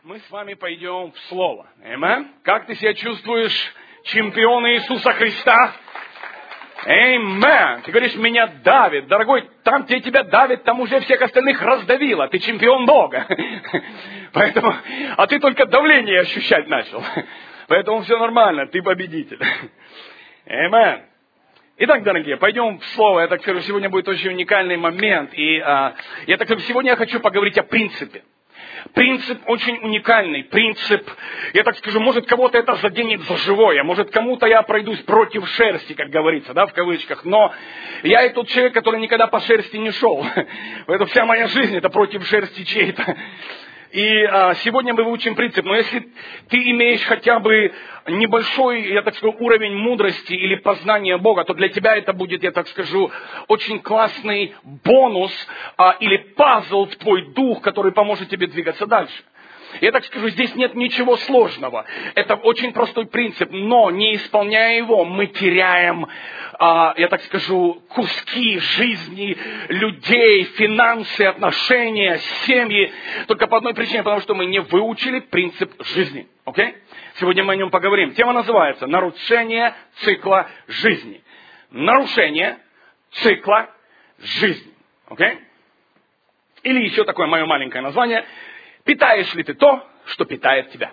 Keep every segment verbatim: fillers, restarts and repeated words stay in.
Мы с вами пойдем в Слово. Аминь. Как ты себя чувствуешь, чемпион Иисуса Христа? Аминь. Ты говоришь, меня давит. Дорогой, там, где тебя давит, там уже всех остальных раздавило. Ты чемпион Бога. Поэтому, а ты только давление ощущать начал. Поэтому все нормально, ты победитель. Аминь. Итак, дорогие, пойдем в Слово. Я так скажу, сегодня будет очень уникальный момент. И а, я так скажу, сегодня я хочу поговорить о принципе. Принцип очень уникальный. Принцип, я так скажу, может кого-то это заденет за живое. Может кому-то я пройдусь против шерсти, как говорится, да, в кавычках. Но я и тот человек, который никогда по шерсти не шел. Поэтому вся моя жизнь это против шерсти чьей-то. И а, сегодня мы выучим принцип, но если ты имеешь хотя бы небольшой, я так скажу, уровень мудрости или познания Бога, то для тебя это будет, я так скажу, очень классный бонус а, или пазл в твой дух, который поможет тебе двигаться дальше. Я так скажу, здесь нет ничего сложного. Это очень простой принцип, но не исполняя его, мы теряем, а, я так скажу, куски жизни людей, финансы, отношения, семьи. Только по одной причине, потому что мы не выучили принцип жизни. Окей? Сегодня мы о нем поговорим. Тема называется «Нарушение цикла жизни». Нарушение цикла жизни. Окей? Или еще такое мое маленькое название – питаешь ли ты то, что питает тебя?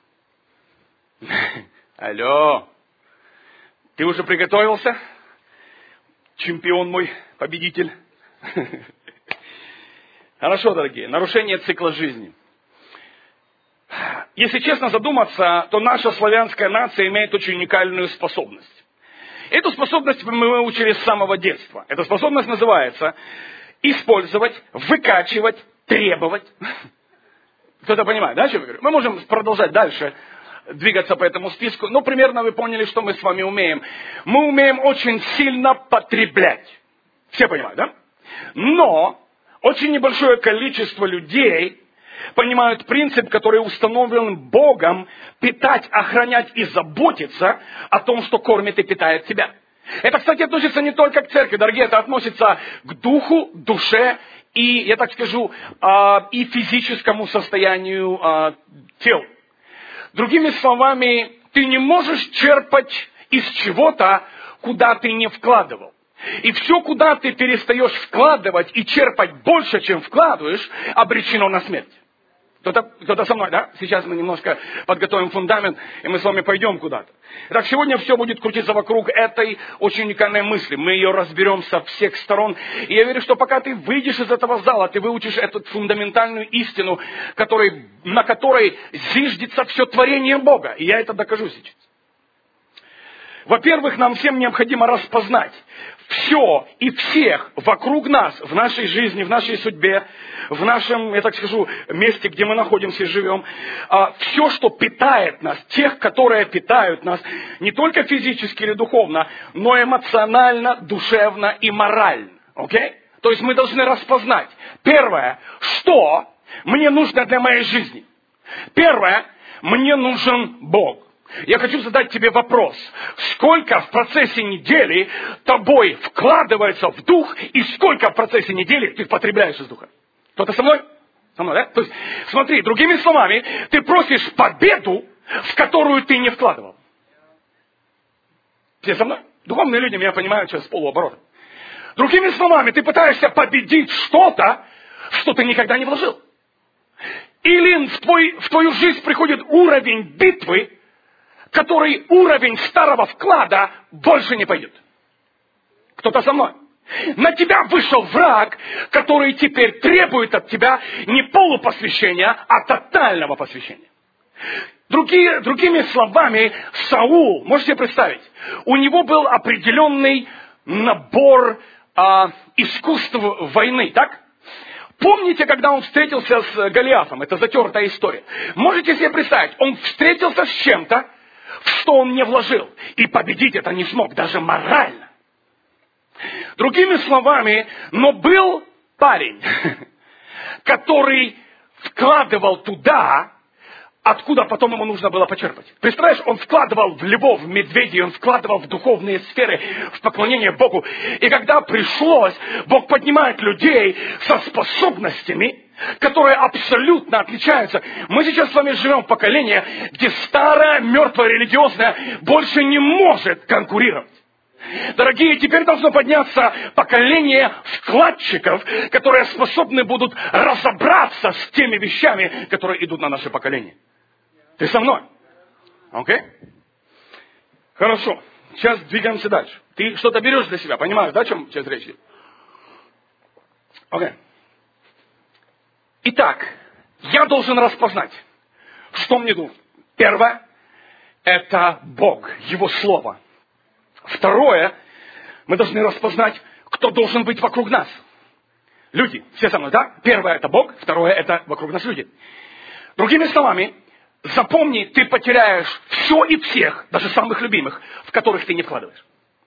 Алло. Ты уже приготовился? Чемпион мой, победитель. Хорошо, дорогие. Нарушение цикла жизни. Если честно задуматься, то наша славянская нация имеет очень уникальную способность. Эту способность мы выучили с самого детства. Эта способность называется использовать, выкачивать, требовать. Кто-то понимает, да, что я говорю? Мы можем продолжать дальше двигаться по этому списку, но примерно вы поняли, что мы с вами умеем. Мы умеем очень сильно потреблять. Все понимают, да? Но очень небольшое количество людей понимают принцип, который установлен Богом, питать, охранять и заботиться о том, что кормит и питает тебя. Это, кстати, относится не только к церкви, дорогие, это относится к духу, душе и, я так скажу, и физическому состоянию тел. Другими словами, ты не можешь черпать из чего-то, куда ты не вкладывал. И все, куда ты перестаешь вкладывать и черпать больше, чем вкладываешь, обречено на смерть. Кто-то, кто-то со мной, да? Сейчас мы немножко подготовим фундамент, и мы с вами пойдем куда-то. Итак, сегодня все будет крутиться вокруг этой очень уникальной мысли. Мы ее разберем со всех сторон. И я верю, что пока ты выйдешь из этого зала, ты выучишь эту фундаментальную истину, который, на которой зиждется все творение Бога. И я это докажу сейчас. Во-первых, нам всем необходимо распознать все и всех вокруг нас, в нашей жизни, в нашей судьбе, в нашем, я так скажу, месте, где мы находимся и живем. Все, что питает нас, тех, которые питают нас, не только физически или духовно, но эмоционально, душевно и морально. Окей? То есть мы должны распознать. Первое, что мне нужно для моей жизни. Первое, мне нужен Бог. Я хочу задать тебе вопрос. Сколько в процессе недели тобой вкладывается в дух, и сколько в процессе недели ты потребляешь из духа? Кто-то со мной? Со мной, да? То есть, смотри, другими словами, ты просишь победу, в которую ты не вкладывал. Все со мной? Духовные люди меня понимают сейчас с полуоборота. Другими словами, ты пытаешься победить что-то, что ты никогда не вложил. Или в, твой, в твою жизнь приходит уровень битвы, который уровень старого вклада больше не пойдет. Кто-то со мной? На тебя вышел враг, который теперь требует от тебя не полупосвящения, а тотального посвящения. Другие, другими словами, Саул, можете себе представить, у него был определенный набор а, искусств войны, так? Помните, когда он встретился с Голиафом? Это затертая история. Можете себе представить, он встретился с чем-то, в что он не вложил. И победить это не смог, даже морально. Другими словами, но был парень, который вкладывал туда, откуда потом ему нужно было почерпать. Представляешь, он вкладывал в львов, в медведей, он вкладывал в духовные сферы, в поклонение Богу. И когда пришлось, Бог поднимает людей со способностями, которые абсолютно отличаются. Мы сейчас с вами живем в поколении, где старая, мертвая, религиозная больше не может конкурировать. Дорогие, теперь должно подняться поколение вкладчиков, которые способны будут разобраться с теми вещами, которые идут на наше поколение. Ты со мной? Окей? Okay? Хорошо. Сейчас двигаемся дальше. Ты что-то берешь для себя, понимаешь, да, о чем сейчас речь идет? Окей. Okay. Итак, я должен распознать, что мне нужно. Первое – это Бог, Его Слово. Второе, мы должны распознать, кто должен быть вокруг нас. Люди, все со мной, да? Первое – это Бог, второе – это вокруг нас люди. Другими словами, запомни, ты потеряешь все и всех, даже самых любимых, в которых ты не вкладываешь.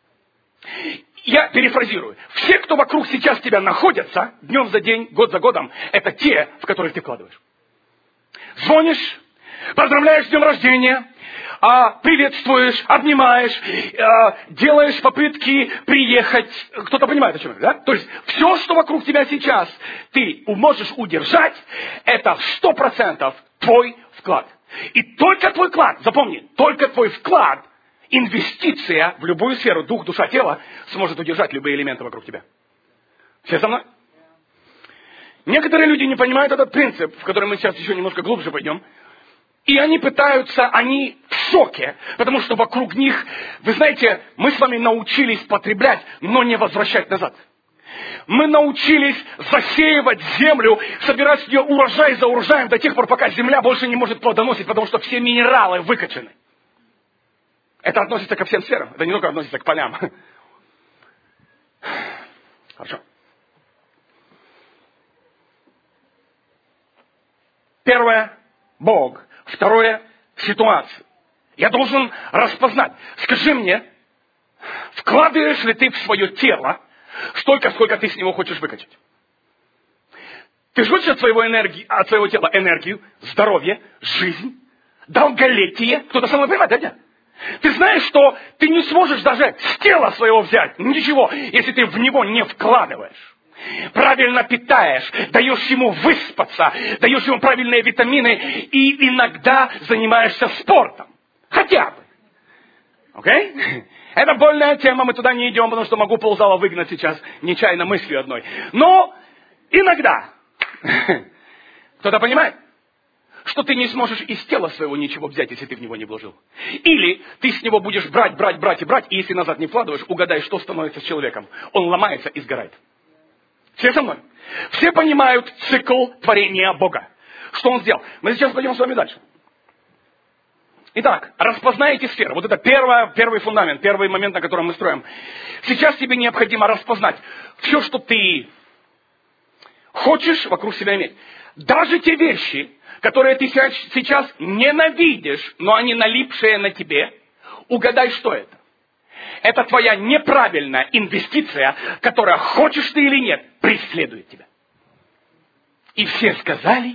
Я перефразирую. Все, кто вокруг сейчас тебя находятся, днем за день, год за годом, это те, в которых ты вкладываешь. Звонишь, поздравляешь с днем рождения, приветствуешь, обнимаешь, делаешь попытки приехать. Кто-то понимает, о чем я, да? То есть, все, что вокруг тебя сейчас ты можешь удержать, это сто процентов твой вклад. И только твой вклад, запомни, только твой вклад, инвестиция в любую сферу, дух, душа, тело, сможет удержать любые элементы вокруг тебя. Все со мной? Некоторые люди не понимают этот принцип, в который мы сейчас еще немножко глубже пойдем. И они пытаются, они в шоке, потому что вокруг них, вы знаете, мы с вами научились потреблять, но не возвращать назад. Мы научились засеивать землю, собирать с нее урожай за урожаем до тех пор, пока земля больше не может плодоносить, потому что все минералы выкачаны. Это относится ко всем сферам, это не только относится к полям. Хорошо. Первое – Бог. Второе – ситуация. Я должен распознать. Скажи мне, вкладываешь ли ты в свое тело столько, сколько ты с него хочешь выкачать? Ты хочешь от своего, энергии, от своего тела энергию, здоровье, жизнь, долголетие? Кто-то со мной понимает, да, нет? Ты знаешь, что ты не сможешь даже с тела своего взять ничего, если ты в него не вкладываешь. Правильно питаешь, даешь ему выспаться, даешь ему правильные витамины и иногда занимаешься спортом. Хотя бы. Окей? Okay? Это больная тема, мы туда не идем, потому что могу ползала выгнать сейчас нечаянно мыслью одной. Но иногда. Кто-то понимает? Что ты не сможешь из тела своего ничего взять, если ты в него не вложил. Или ты с него будешь брать, брать, брать и брать, и если назад не вкладываешь, угадай, что становится с человеком. Он ломается и сгорает. Все со мной? Все понимают цикл творения Бога. Что Он сделал? Мы сейчас пойдем с вами дальше. Итак, распознайте сферы. Вот это первое, первый фундамент, первый момент, на котором мы строим. Сейчас тебе необходимо распознать все, что ты хочешь вокруг себя иметь. Даже те вещи, которые ты сейчас ненавидишь, но они налипшие на тебе, угадай, что это. Это твоя неправильная инвестиция, которая, хочешь ты или нет, преследует тебя. И все сказали,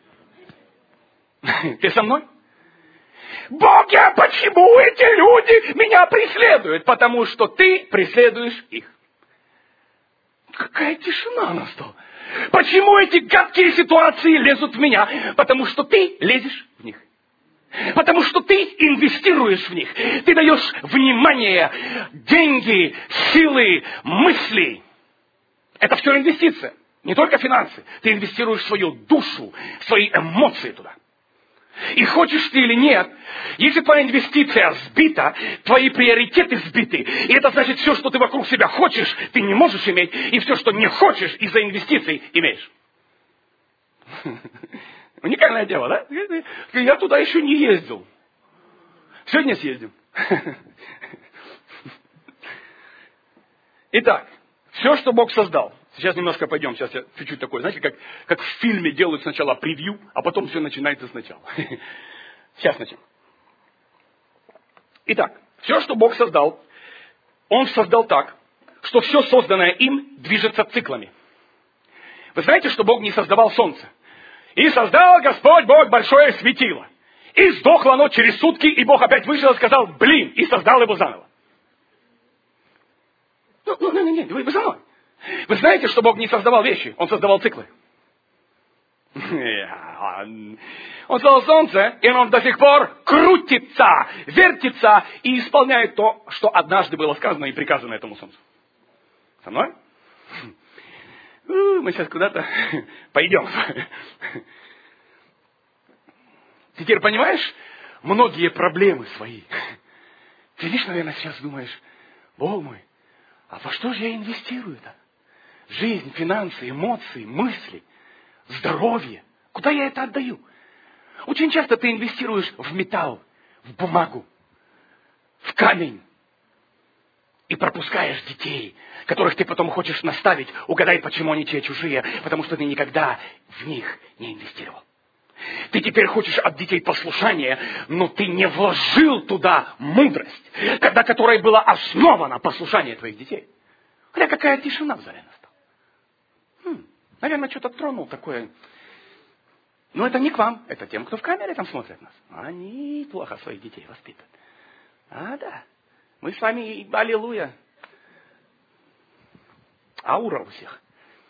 ты со мной? Боги, а почему эти люди меня преследуют? Потому что ты преследуешь их. Какая тишина настала. Почему эти гадкие ситуации лезут в меня? Потому что ты лезешь в них. Потому что ты инвестируешь в них. Ты даешь внимание, деньги, силы, мысли. Это все инвестиция. Не только финансы. Ты инвестируешь свою душу, свои эмоции туда. И хочешь ты или нет, если твоя инвестиция сбита, твои приоритеты сбиты, и это значит, все, что ты вокруг себя хочешь, ты не можешь иметь, и все, что не хочешь из-за инвестиций, имеешь. Уникальное дело, да? Я туда еще не ездил. Сегодня съездим. Итак, все, что Бог создал. Сейчас немножко пойдем, сейчас я чуть-чуть такой, знаете, как, как в фильме делают сначала превью, а потом все начинается сначала. Сейчас начнем. Итак, все, что Бог создал, Он создал так, что все созданное им движется циклами. Вы знаете, что Бог не создавал солнце? И создал Господь Бог большое светило. И сдохло оно через сутки, и Бог опять вышел и сказал, блин, и создал его заново. Ну, ну, ну, не, вы, вы за мной. Вы знаете, что Бог не создавал вещи, Он создавал циклы. Он создал солнце, и оно до сих пор крутится, вертится и исполняет то, что однажды было сказано и приказано этому солнцу. Со мной? Мы сейчас куда-то пойдем. Ты теперь понимаешь многие проблемы свои? Ты видишь, наверное, сейчас думаешь, Бог мой, а во что же я инвестирую-то? Жизнь, финансы, эмоции, мысли, здоровье. Куда я это отдаю? Очень часто ты инвестируешь в металл, в бумагу, в камень. И пропускаешь детей, которых ты потом хочешь наставить, угадай, почему они те чужие, потому что ты никогда в них не инвестировал. Ты теперь хочешь от детей послушания, но ты не вложил туда мудрость, когда которой было основано послушание твоих детей. Хотя какая тишина в зале настала. Хм, наверное, что-то тронул такое. Но это не к вам, это тем, кто в камере там смотрит нас. Они плохо своих детей воспитывают. А, да. Мы с вами, аллилуйя. Аура у всех.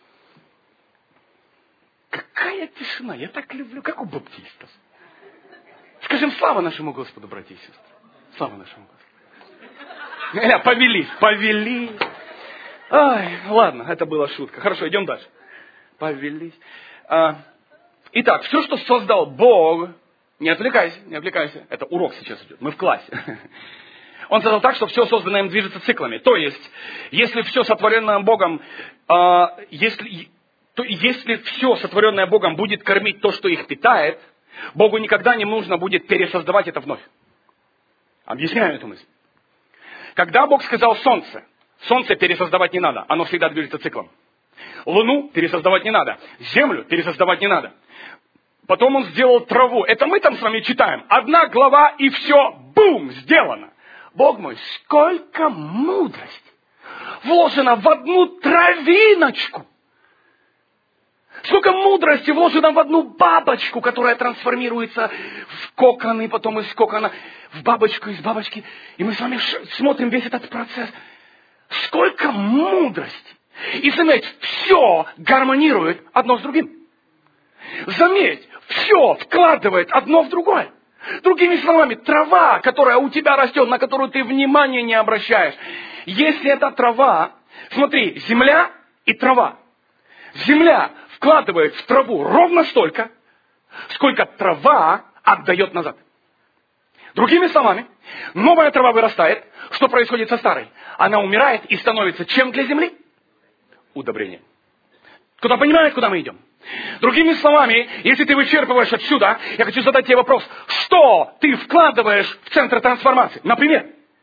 Какая тишина, я так люблю, как у баптистов. Скажем, слава нашему Господу, братья и сестры. Слава нашему Господу. Э, повелись, повелись. Ай, ладно, это была шутка. Хорошо, идем дальше. Повелись. А, итак, все, что создал Бог, не отвлекайся, не отвлекайся. Это урок сейчас идет, мы в классе. Он создал так, что все созданное им движется циклами. То есть, если все сотворенное Богом, э, если, то если все сотворенное Богом будет кормить то, что их питает, Богу никогда не нужно будет пересоздавать это вновь. Объясняю эту мысль. Когда Бог сказал солнце, солнце пересоздавать не надо, оно всегда движется циклом. Луну пересоздавать не надо, землю пересоздавать не надо. Потом он сделал траву. Это мы там с вами читаем. Одна глава и все, бум, сделано. Бог мой, сколько мудрости вложено в одну травиночку. Сколько мудрости вложено в одну бабочку, которая трансформируется в кокон, и потом из кокона в бабочку, из бабочки. И мы с вами смотрим весь этот процесс. Сколько мудрости. И заметь, все гармонирует одно с другим. Заметь, все вкладывает одно в другое. Другими словами, трава, которая у тебя растет, на которую ты внимания не обращаешь. Если это трава, смотри, земля и трава. Земля вкладывает в траву ровно столько, сколько трава отдает назад. Другими словами, новая трава вырастает. Что происходит со старой? Она умирает и становится чем для земли? Удобрением. Кто-то понимает, куда мы идем? Другими словами, если ты вычерпываешь отсюда, я хочу задать тебе вопрос. Что ты вкладываешь в центр трансформации? Например?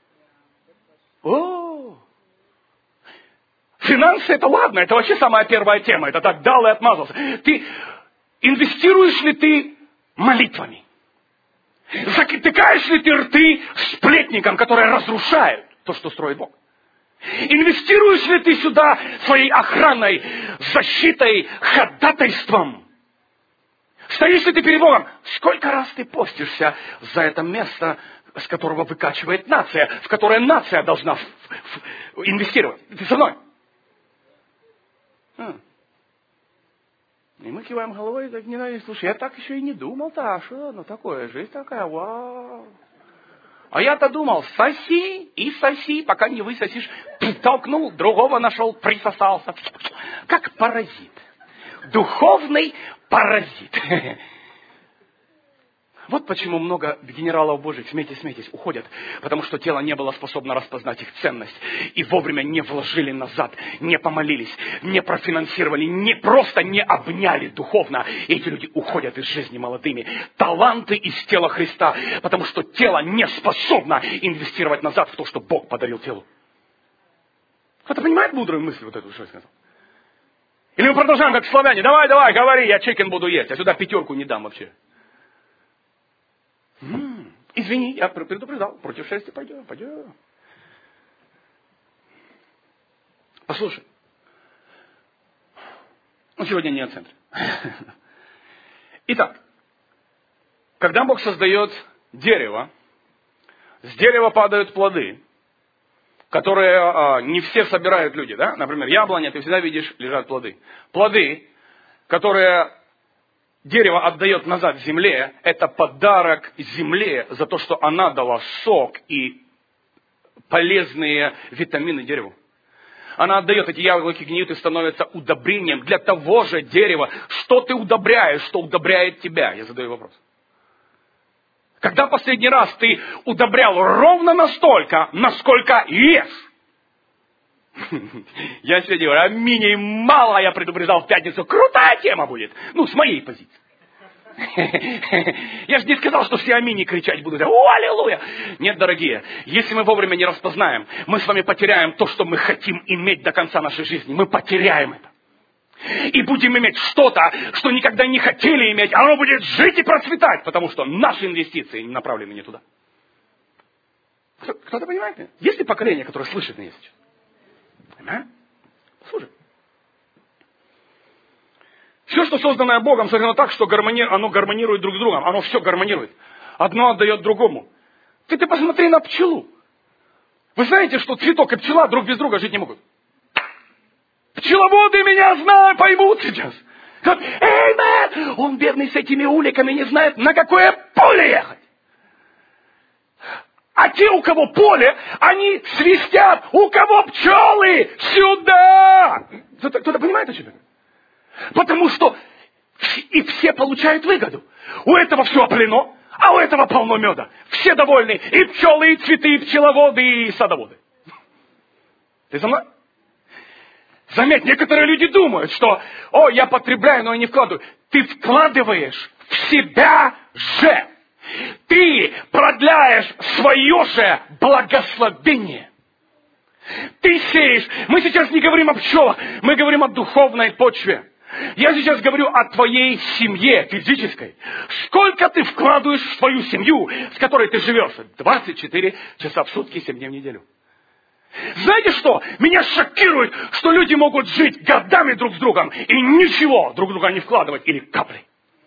О, финансы это ладно, это вообще самая первая тема. Это так дал и отмазался. Ты инвестируешь ли ты молитвами? Затыкаешь ли ты рты сплетникам, которые разрушают то, что строит Бог? Инвестируешь ли ты сюда своей охраной, защитой, ходатайством? Стоишь ли ты перед Богом? Сколько раз ты постишься за это место, с которого выкачивает нация, в которое нация должна в, в, инвестировать? Ты со мной? А. И мы киваем головой, так не знаю, слушай, я так еще и не думал-то, а что, ну такое, жизнь такая, вау. А я-то думал, соси и соси, пока не высосишь. Толкнул, другого нашел, присосался. Как паразит. Духовный паразит. Вот почему много генералов Божьих, смейтесь, смейтесь, уходят. Потому что тело не было способно распознать их ценность. И вовремя не вложили назад, не помолились, не профинансировали, не просто не обняли духовно. И эти люди уходят из жизни молодыми. Таланты из тела Христа. Потому что тело не способно инвестировать назад в то, что Бог подарил телу. Кто-то понимает мудрую мысль вот эту, что я сказал? Или мы продолжаем, как славяне. Давай, давай, говори, я чикен буду есть. Я сюда пятерку не дам вообще. М-м, извини, я предупреждал, против шерсти пойдем, пойдем. Послушай, ну сегодня не о центре. Итак, когда Бог создает дерево, с дерева падают плоды, которые а, не все собирают люди, да? Например, яблоня, ты всегда видишь, лежат плоды. Плоды, которые дерево отдает назад земле, это подарок земле за то, что она дала сок и полезные витамины дереву. Она отдает, эти яблоки гниют и становятся удобрением для того же дерева. Что ты удобряешь, что удобряет тебя? Я задаю вопрос. Когда последний раз ты удобрял ровно настолько, насколько ешь? Я сегодня говорю, аминь, мало я предупреждал в пятницу. Крутая тема будет. Ну, с моей позиции. Я же не сказал, что все аминь кричать будут. О, аллилуйя! Нет, дорогие, если мы вовремя не распознаем, мы с вами потеряем то, что мы хотим иметь до конца нашей жизни. Мы потеряем это. И будем иметь что-то, что никогда не хотели иметь. Оно будет жить и процветать, потому что наши инвестиции направлены не туда. Кто-то понимает? Есть ли поколение, которое слышит меня сейчас? А? Слушай. Все, что созданное Богом, создано так, что гармони... оно гармонирует друг с другом. Оно все гармонирует. Одно отдает другому. Ты, ты посмотри на пчелу. Вы знаете, что цветок и пчела друг без друга жить не могут? Пчеловоды меня знают, поймут сейчас. Эй, мэн! Он бедный с этими уликами не знает, на какое поле ехать. А те, у кого поле, они свистят, у кого пчелы, сюда! Кто-то, кто-то понимает, о чем я говорю? Потому что и все получают выгоду. У этого все оплено, а у этого полно меда. Все довольны. И пчелы, и цветы, и пчеловоды, и садоводы. Ты за мной? Заметь, некоторые люди думают, что, о, я потребляю, но я не вкладываю. Ты вкладываешь в себя же. Ты продляешь свое же благословение. Ты сеешь. Мы сейчас не говорим о пчелах, мы говорим о духовной почве. Я сейчас говорю о твоей семье физической. Сколько ты вкладываешь в свою семью, с которой ты живешь? двадцать четыре часа в сутки, семь дней в неделю. Знаете что? Меня шокирует, что люди могут жить годами друг с другом и ничего друг в друга не вкладывать или капли.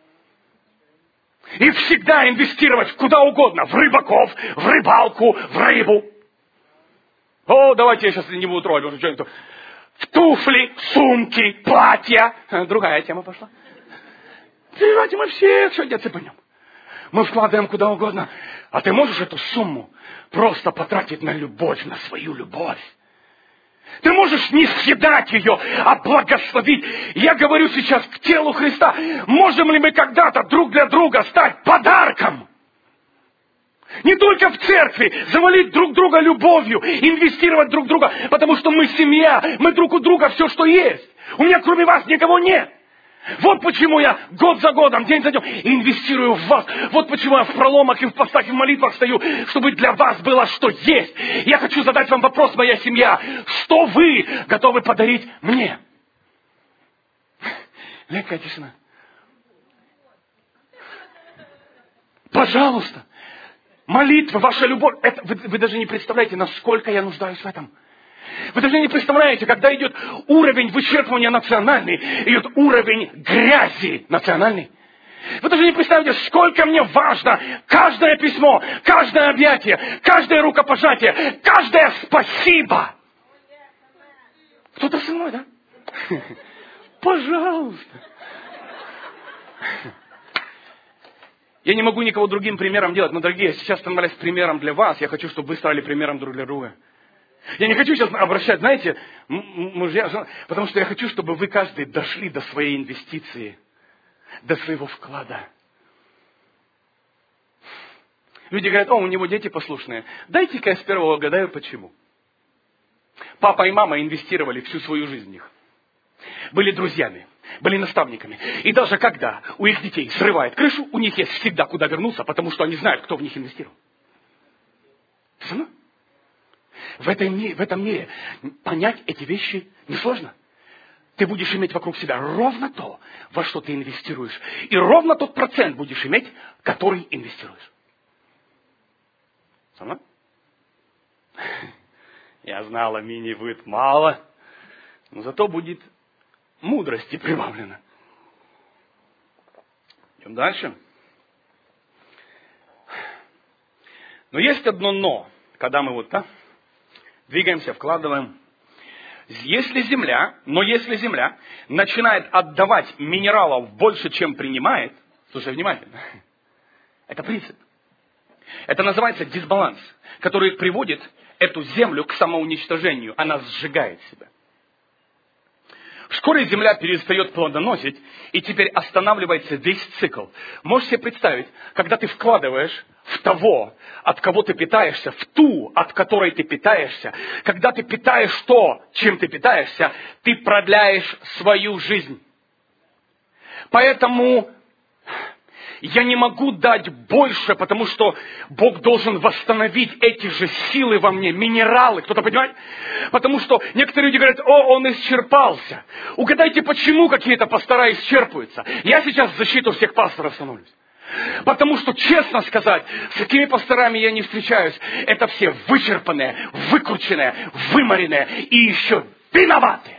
И всегда инвестировать куда угодно. В рыбаков, в рыбалку, в рыбу. О, давайте я сейчас не буду трогать, потому что что-нибудь... В туфли, сумки, платья. Другая тема пошла. Понимаете, мы все сегодня цепанем. Мы вкладываем куда угодно. А ты можешь эту сумму просто потратить на любовь, на свою любовь. Ты можешь не съедать ее, а благословить. Я говорю сейчас к телу Христа. Можем ли мы когда-то друг для друга стать подарком? Не только в церкви, завалить друг друга любовью, инвестировать друг в друга, потому что мы семья, мы друг у друга все, что есть. У меня кроме вас никого нет. Вот почему я год за годом, день за днем инвестирую в вас. Вот почему я в проломах и в постах и в молитвах стою, чтобы для вас было что есть. Я хочу задать вам вопрос, моя семья. Что вы готовы подарить мне? Легкая тишина. Пожалуйста. Молитва, ваша любовь. Это, вы, вы даже не представляете, насколько я нуждаюсь в этом. Вы даже не представляете, когда идет уровень вычерпывания национальный, идет уровень грязи национальный. Вы даже не представляете, сколько мне важно каждое письмо, каждое объятие, каждое рукопожатие, каждое спасибо. Кто-то со мной, да? Пожалуйста. Я не могу никого другим примером делать, но, дорогие, я сейчас становлюсь примером для вас. Я хочу, чтобы вы стали примером друг для друга. Я не хочу сейчас обращать, знаете, мужья, потому что я хочу, чтобы вы каждый дошли до своей инвестиции, до своего вклада. Люди говорят, о, у него дети послушные. Дайте-ка я с первого угадаю, почему. Папа и мама инвестировали всю свою жизнь в них. Были друзьями, были наставниками. И даже когда у их детей срывает крышу, у них есть всегда куда вернуться, потому что они знают, кто в них инвестировал. В этом, в этом мире понять эти вещи несложно. Ты будешь иметь вокруг себя ровно то, во что ты инвестируешь. И ровно тот процент будешь иметь, который инвестируешь. Со мной? Я знал, аминь, будет мало. Но зато будет мудрости прибавлено. Идем дальше. Но есть одно но, когда мы вот так двигаемся, вкладываем. Если земля, но если земля начинает отдавать минералов больше, чем принимает, слушай внимательно, это принцип. Это называется дисбаланс, который приводит эту землю к самоуничтожению. Она сжигает себя. Вскоре земля перестает плодоносить, и теперь останавливается весь цикл. Можешь себе представить, когда ты вкладываешь в того, от кого ты питаешься, в ту, от которой ты питаешься, когда ты питаешь то, чем ты питаешься, ты продляешь свою жизнь. Поэтому я не могу дать больше, потому что Бог должен восстановить эти же силы во мне, минералы. Кто-то понимает? Потому что некоторые люди говорят: о, он исчерпался. Угадайте, почему какие-то пастора исчерпываются? Я сейчас в защиту всех пасторов становлюсь. Потому что, честно сказать, с какими пасторами я не встречаюсь, это все вычерпанные, выкрученные, выморенные и еще виноватые.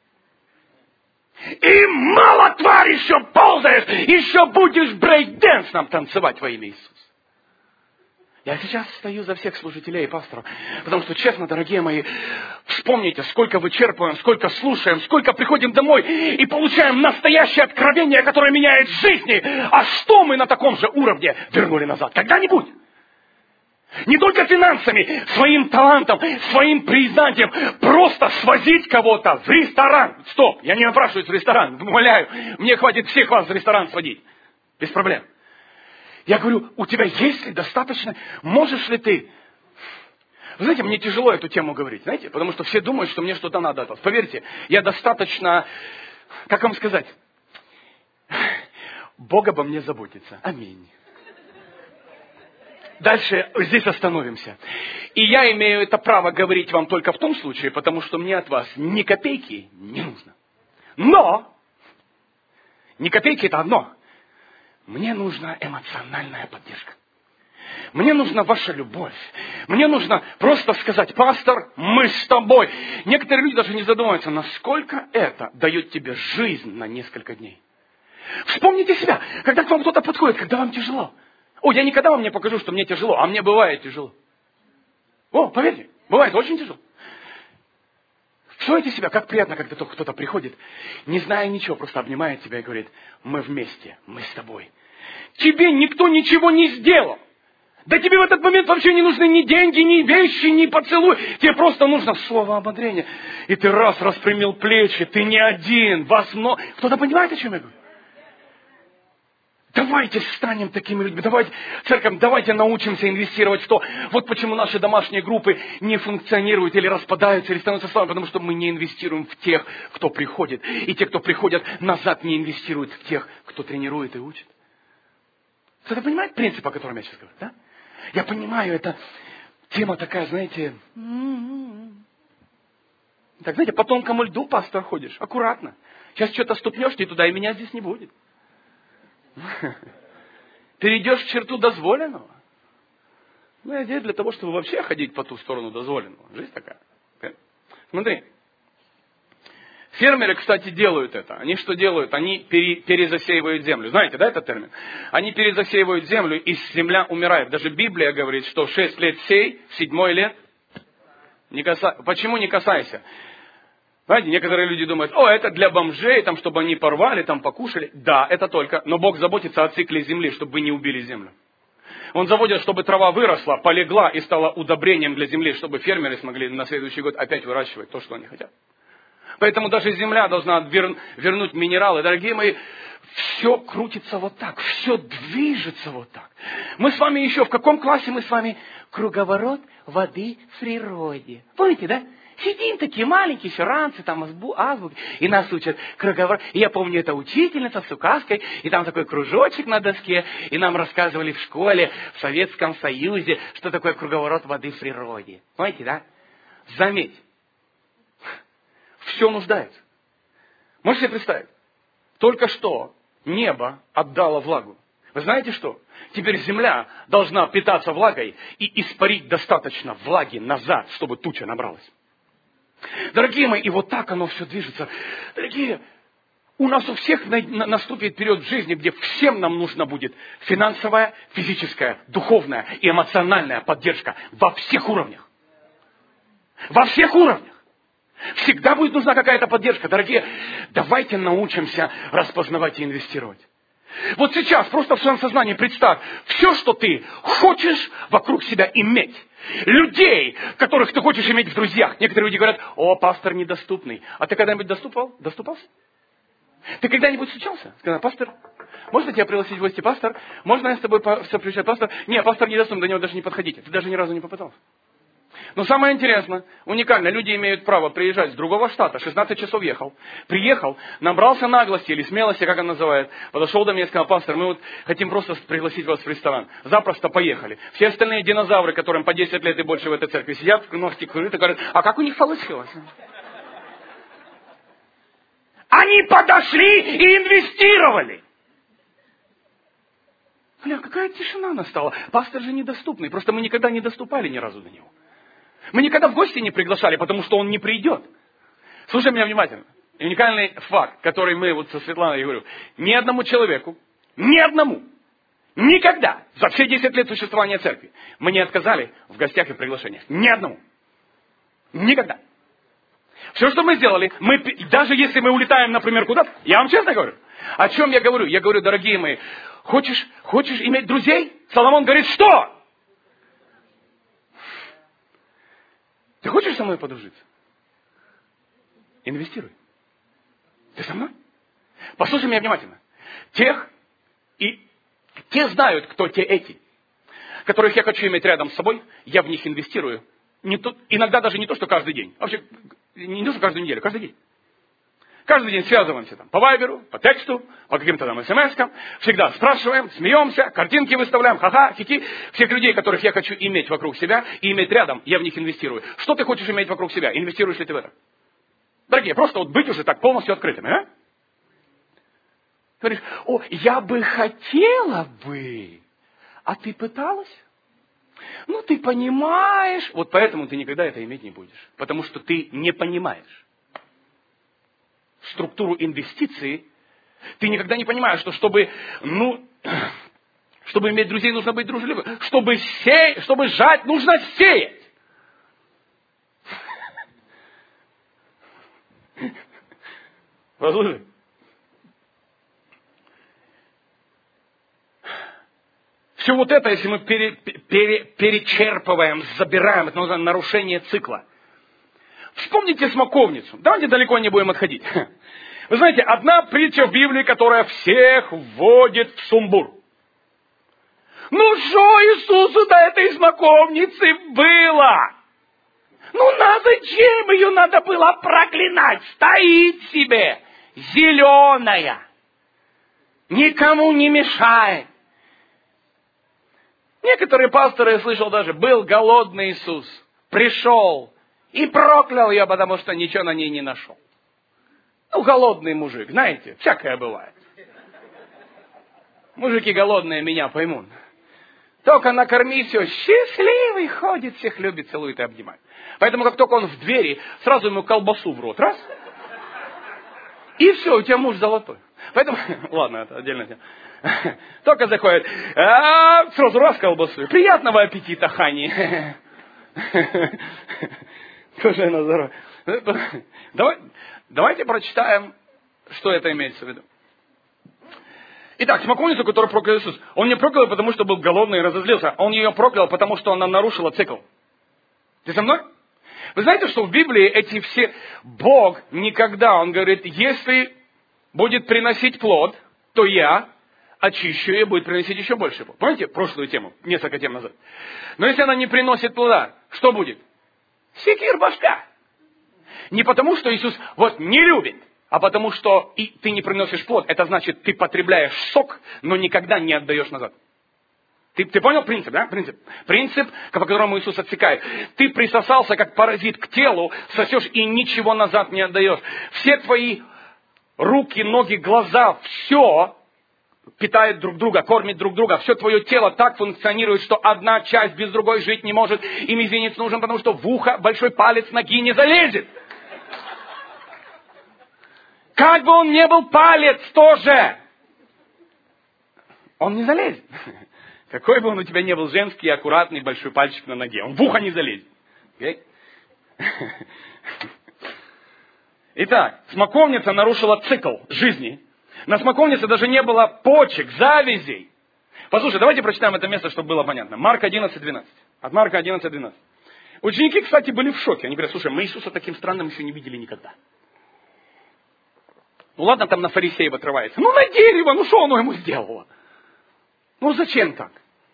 И мало, тварь, еще ползаешь, еще будешь брейк-дэнс нам танцевать во имя Иисуса. Я сейчас стою за всех служителей и пасторов, потому что, честно, дорогие мои, вспомните, сколько вычерпываем, сколько слушаем, сколько приходим домой и получаем настоящее откровение, которое меняет жизни. А что мы на таком же уровне вернули назад? Когда-нибудь? Не только финансами, своим талантом, своим признанием. Просто свозить кого-то в ресторан. Стоп, я не напрашиваюсь в ресторан, умоляю. Мне хватит всех вас в ресторан сводить. Без проблем. Я говорю, у тебя есть ли достаточно, можешь ли ты... Вы знаете, мне тяжело эту тему говорить, знаете, потому что все думают, что мне что-то надо от вас. Поверьте, я достаточно, как вам сказать, Бог обо мне заботится. Аминь. Дальше здесь остановимся. И я имею это право говорить вам только в том случае, потому что мне от вас ни копейки не нужно. Но, ни копейки это одно. Мне нужна эмоциональная поддержка. Мне нужна ваша любовь. Мне нужно просто сказать: пастор, мы с тобой. Некоторые люди даже не задумываются, насколько это дает тебе жизнь на несколько дней. Вспомните себя, когда к вам кто-то подходит, когда вам тяжело. О, я никогда вам не покажу, что мне тяжело, а мне бывает тяжело. О, поверьте, бывает очень тяжело. Чувствуете себя, как приятно, когда кто-то приходит, не зная ничего, просто обнимает тебя и говорит: мы вместе, мы с тобой. Тебе никто ничего не сделал. Да тебе в этот момент вообще не нужны ни деньги, ни вещи, ни поцелуй. Тебе просто нужно слово ободрения. И ты раз распрямил плечи, ты не один, вас много. Кто-то понимает, о чем я говорю? Давайте станем такими людьми. Давайте, церковь, давайте научимся инвестировать в то. Вот почему наши домашние группы не функционируют или распадаются, или становятся слабыми, потому что мы не инвестируем в тех, кто приходит. И те, кто приходят назад, не инвестируют в тех, кто тренирует и учит. Кто-то понимает принцип, о котором я сейчас говорю, да? Я понимаю, это тема такая, знаете... Так, знаете, по тонкому льду, пастор, ходишь. Аккуратно. Сейчас что-то ступнешь, ты туда, и меня здесь не будет. Перейдешь в черту дозволенного. Ну, я здесь для того, чтобы вообще ходить по ту сторону дозволенного. Жизнь такая. Смотри. Фермеры, кстати, делают это. Они что делают? Они пере, перезасеивают землю. Знаете, да, этот термин? Они перезасеивают землю, и земля умирает. Даже Библия говорит, что шесть лет сей, седьмой лет не касайся. Почему не касайся? Знаете, некоторые люди думают: о, это для бомжей, там, чтобы они порвали, там, покушали. Да, это только. Но Бог заботится о цикле земли, чтобы вы не убили землю. Он заводит, чтобы трава выросла, полегла и стала удобрением для земли, чтобы фермеры смогли на следующий год опять выращивать то, что они хотят. Поэтому даже земля должна вер... вернуть минералы. Дорогие мои, все крутится вот так, все движется вот так. Мы с вами еще, в каком классе мы с вами? Круговорот воды в природе. Помните, да? Сидим такие маленькие, еще ранцы, там азбуки, и нас учат круговорот. И я помню, это учительница с указкой, и там такой кружочек на доске, и нам рассказывали в школе, в Советском Союзе, что такое круговорот воды в природе. Понимаете, да? Заметь, все нуждается. Можете себе представить? Только что небо отдало влагу. Вы знаете что? Теперь земля должна питаться влагой и испарить достаточно влаги назад, чтобы туча набралась. Дорогие мои, и вот так оно все движется. Дорогие, у нас у всех наступит период в жизни, где всем нам нужна будет финансовая, физическая, духовная и эмоциональная поддержка во всех уровнях. Во всех уровнях. Всегда будет нужна какая-то поддержка. Дорогие, давайте научимся распознавать и инвестировать. Вот сейчас просто в своем сознании представь, все, что ты хочешь вокруг себя иметь. Людей, которых ты хочешь иметь в друзьях. Некоторые люди говорят, о, пастор недоступный. А ты когда-нибудь доступал? Доступался? Ты когда-нибудь встречался? Сказал, пастор, можно тебя пригласить в гости, пастор? Можно я с тобой встречать, пастор? Нет, пастор недоступный, до него даже не подходите. Ты даже ни разу не попытался. Но самое интересное, уникально, люди имеют право приезжать с другого штата, шестнадцать часов ехал, приехал, набрался наглости или смелости, как он называет, подошел до меня и сказал, пастор, мы вот хотим просто пригласить вас в ресторан. Запросто поехали. Все остальные динозавры, которым по десять лет и больше в этой церкви сидят, ногти курят и говорят, а как у них получилось? Они подошли и инвестировали. Бля, какая тишина настала. Пастор же недоступный, просто мы никогда не доступали ни разу до него. Мы никогда в гости не приглашали, потому что он не придет. Слушай меня внимательно. Уникальный факт, который мы вот со Светланой, я говорю, ни одному человеку, ни одному, никогда, за все десять лет существования церкви, мы не отказали в гостях и приглашениях. Ни одному. Никогда. Все, что мы сделали, мы, даже если мы улетаем, например, куда-то, я вам честно говорю, о чем я говорю? Я говорю, дорогие мои, хочешь, хочешь иметь друзей? Соломон говорит, что? Ты хочешь со мной подружиться? Инвестируй. Ты со мной? Послушай меня внимательно. Тех, и те знают, кто те эти, которых я хочу иметь рядом с собой, я в них инвестирую. Не то, иногда даже не то, что каждый день. Вообще, не то, что каждую неделю, каждый день. Каждый день связываемся там по вайберу, по тексту, по каким-то там смс-кам. Всегда спрашиваем, смеемся, картинки выставляем, ха-ха, хихи. Всех людей, которых я хочу иметь вокруг себя и иметь рядом, я в них инвестирую. Что ты хочешь иметь вокруг себя? Инвестируешь ли ты в это? Дорогие, просто вот быть уже так полностью открытыми, а? Говоришь, о, я бы хотела бы, а ты пыталась? Ну, ты понимаешь. Вот поэтому ты никогда это иметь не будешь. Потому что ты не понимаешь структуру инвестиций. Ты никогда не понимаешь, что чтобы, ну, чтобы иметь друзей, нужно быть дружелюбным. Чтобы сеять, чтобы жать, нужно сеять. Послушай. Все вот это, если мы пере, пере, перечерпываем, забираем, это называется нарушение цикла. Вспомните смоковницу. Давайте далеко не будем отходить. Вы знаете, одна притча в Библии, которая всех вводит в сумбур. Ну что Иисусу до этой смоковницы было? Ну на зачем ее надо было проклинать? Стоит себе, зеленая, никому не мешает. Некоторые пасторы, я слышал даже, был голодный Иисус, пришел и проклял ее, потому что ничего на ней не нашел. Ну, голодный мужик, знаете, всякое бывает. Мужики голодные меня поймут. Только накорми все, счастливый ходит, всех любит, целует и обнимает. Поэтому, как только он в двери, сразу ему колбасу в рот, раз, и все, у тебя муж золотой. Поэтому, ладно, это отдельная тема. Только заходит, а, сразу раз колбасу. Приятного аппетита, Хани. Тоже на здоровье. Давай, давайте прочитаем, что это имеется в виду. Итак, смоковницу, которую проклял Иисус. Он не проклял, потому что был голодный и разозлился. Он ее проклял, потому что она нарушила цикл. Ты со мной? Вы знаете, что в Библии эти все... Бог никогда, Он говорит, если будет приносить плод, то я очищу ее, будет приносить еще больше плод. Помните прошлую тему, несколько тем назад? Но если она не приносит плода, что будет? Секир башка. Не потому, что Иисус вот не любит, а потому, что и ты не приносишь плод. Это значит, ты потребляешь сок, но никогда не отдаешь назад. Ты, ты понял принцип, да? Принцип. Принцип, по которому Иисус отсекает. Ты присосался, как паразит, к телу, сосешь и ничего назад не отдаешь. Все твои руки, ноги, глаза, все питает друг друга, кормит друг друга. Все твое тело так функционирует, что одна часть без другой жить не может. И мизинец нужен, потому что в ухо большой палец ноги не залезет. Как бы он ни был палец тоже, он не залезет. Какой бы он у тебя ни был женский, аккуратный, большой пальчик на ноге, он в ухо не залезет. Okay? Итак, смоковница нарушила цикл жизни. На смоковнице даже не было почек, завязей. Послушай, давайте прочитаем это место, чтобы было понятно. Марк одиннадцать двенадцать. От Марка одиннадцать двенадцать. Ученики, кстати, были в шоке. Они говорят, слушай, мы Иисуса таким странным еще не видели никогда. Ну ладно, там на фарисеев отрывается. Ну на дерево, ну что оно ему сделало? Ну зачем так?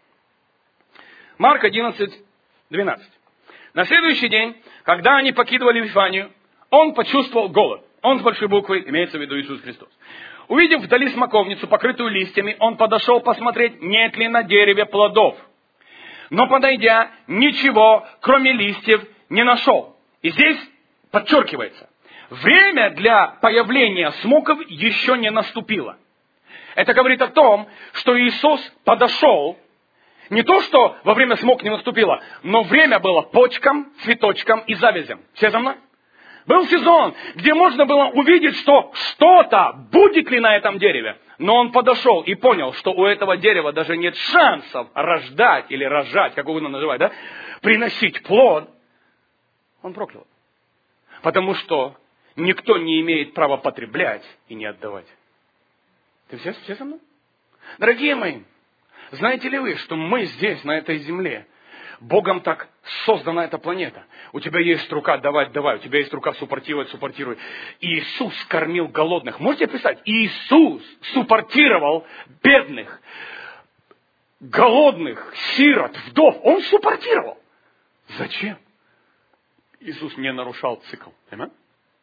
Марк одиннадцать двенадцать. На следующий день, когда они покидывали Вифанию, он почувствовал голод. Он с большой буквы, имеется в виду Иисус Христос. Увидев вдали смоковницу, покрытую листьями, он подошел посмотреть, нет ли на дереве плодов. Но подойдя, ничего, кроме листьев, не нашел. И здесь подчеркивается, время для появления смоков еще не наступило. Это говорит о том, что Иисус подошел, не то, что во время смок не наступило, но время было почкам, цветочкам и завязям. Все за мной? Был сезон, где можно было увидеть, что что-то будет ли на этом дереве. Но он подошел и понял, что у этого дерева даже нет шансов рождать или рожать, как угодно называть, да? Приносить плод. Он проклял. Потому что никто не имеет права потреблять и не отдавать. Ты все, все со мной? Дорогие мои, знаете ли вы, что мы здесь, на этой земле, Богом так создана эта планета. У тебя есть рука давать, давай. У тебя есть рука суппортировать, суппортируй. Иисус кормил голодных. Можете представить? Иисус суппортировал бедных, голодных, сирот, вдов. Он суппортировал. Зачем? Иисус не нарушал цикл. Понимаете?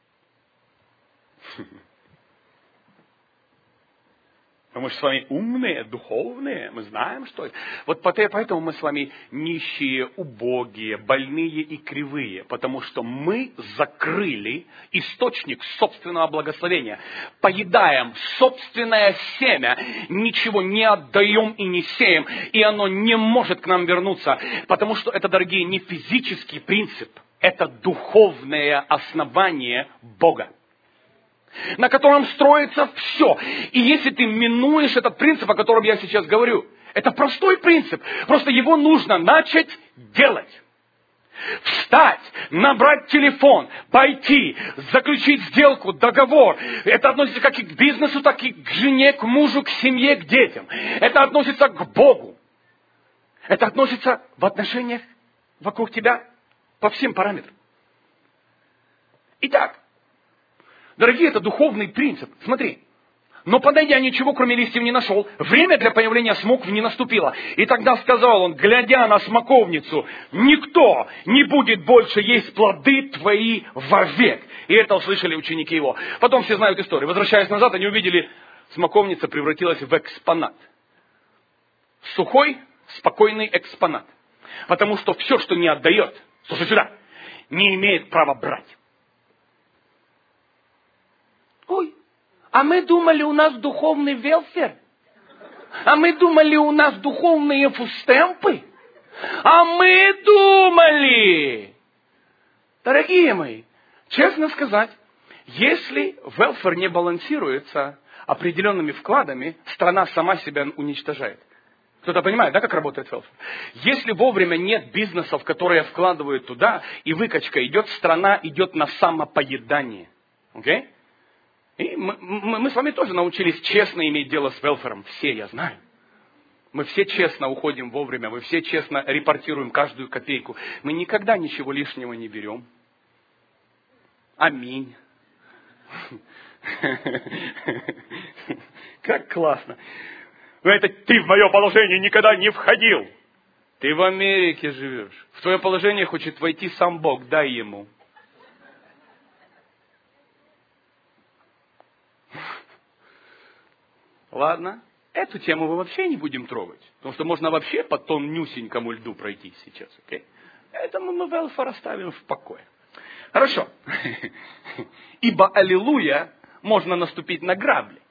Мы же с вами умные, духовные, мы знаем, что это. Вот поэтому мы с вами нищие, убогие, больные и кривые, потому что мы закрыли источник собственного благословения, поедаем собственное семя, ничего не отдаем и не сеем, и оно не может к нам вернуться, потому что это, дорогие, не физический принцип, это духовное основание Бога, на котором строится все. И если ты минуешь этот принцип, о котором я сейчас говорю, это простой принцип, просто его нужно начать делать. Встать, набрать телефон, пойти, заключить сделку, договор. Это относится как и к бизнесу, так и к жене, к мужу, к семье, к детям. Это относится к Богу. Это относится в отношениях вокруг тебя по всем параметрам. Итак, дорогие, это духовный принцип. Смотри. Но подойдя, ничего кроме листьев не нашел. Время для появления смоков не наступило. И тогда сказал он, глядя на смоковницу, никто не будет больше есть плоды твои вовек. И это услышали ученики его. Потом все знают историю. Возвращаясь назад, они увидели, смоковница превратилась в экспонат. Сухой, спокойный экспонат. Потому что все, что не отдает, слушай сюда, не имеет права брать. Ой, а мы думали, у нас духовный велфер. А мы думали, у нас духовные фустемпы. А мы думали. Дорогие мои, честно сказать, если велфер не балансируется определенными вкладами, страна сама себя уничтожает. Кто-то понимает, да, как работает велфер? Если вовремя нет бизнесов, которые вкладывают туда, и выкачка идет, страна идет на самопоедание. Окей? Okay? И мы, мы, мы с вами тоже научились честно иметь дело с велфером. Все, я знаю. Мы все честно уходим вовремя, мы все честно репортируем каждую копейку. Мы никогда ничего лишнего не берем. Аминь. Как классно. Но это ты в мое положение никогда не входил. Ты в Америке живешь. В твое положение хочет войти сам Бог, дай ему. Ладно, эту тему мы вообще не будем трогать. Потому что можно вообще по тонюсенькому льду пройти сейчас. Okay? Поэтому мы велфер оставим в покое. Хорошо. Ибо аллилуйя можно наступить на грабли.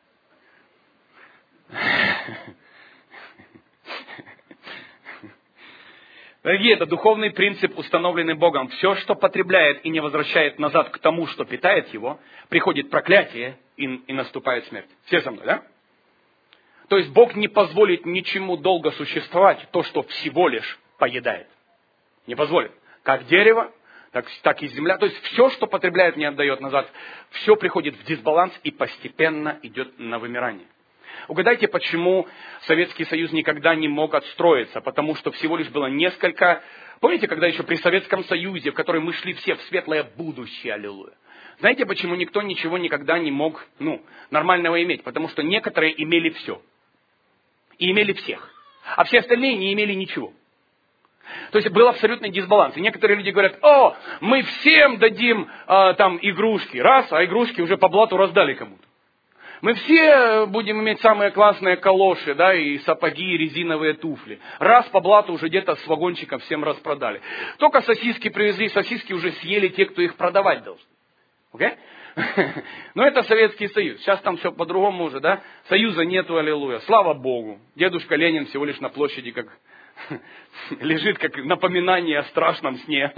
Дорогие, это духовный принцип, установленный Богом. Все, что потребляет и не возвращает назад к тому, что питает его, приходит проклятие и, и наступает смерть. Все со мной, да? То есть Бог не позволит ничему долго существовать, то, что всего лишь поедает. Не позволит. Как дерево, так, так и земля. То есть все, что потребляет, не отдает назад. Все приходит в дисбаланс и постепенно идет на вымирание. Угадайте, почему Советский Союз никогда не мог отстроиться? Потому что всего лишь было несколько... Помните, когда еще при Советском Союзе, в который мы шли все в светлое будущее, аллилуйя. Знаете, почему никто ничего никогда не мог, ну, нормального иметь? Потому что некоторые имели все. И имели всех. А все остальные не имели ничего. То есть был абсолютный дисбаланс. И некоторые люди говорят: о, мы всем дадим а, там игрушки. Раз, а игрушки уже по блату раздали кому-то. Мы все будем иметь самые классные калоши, да, и сапоги, и резиновые туфли. Раз по блату уже где-то с вагончиком всем распродали. Только сосиски привезли, сосиски уже съели те, кто их продавать должен. Окей? Okay? Но это Советский Союз. Сейчас там все по-другому уже, да? Союза нету, аллилуйя. Слава Богу. Дедушка Ленин всего лишь на площади как лежит, как напоминание о страшном сне.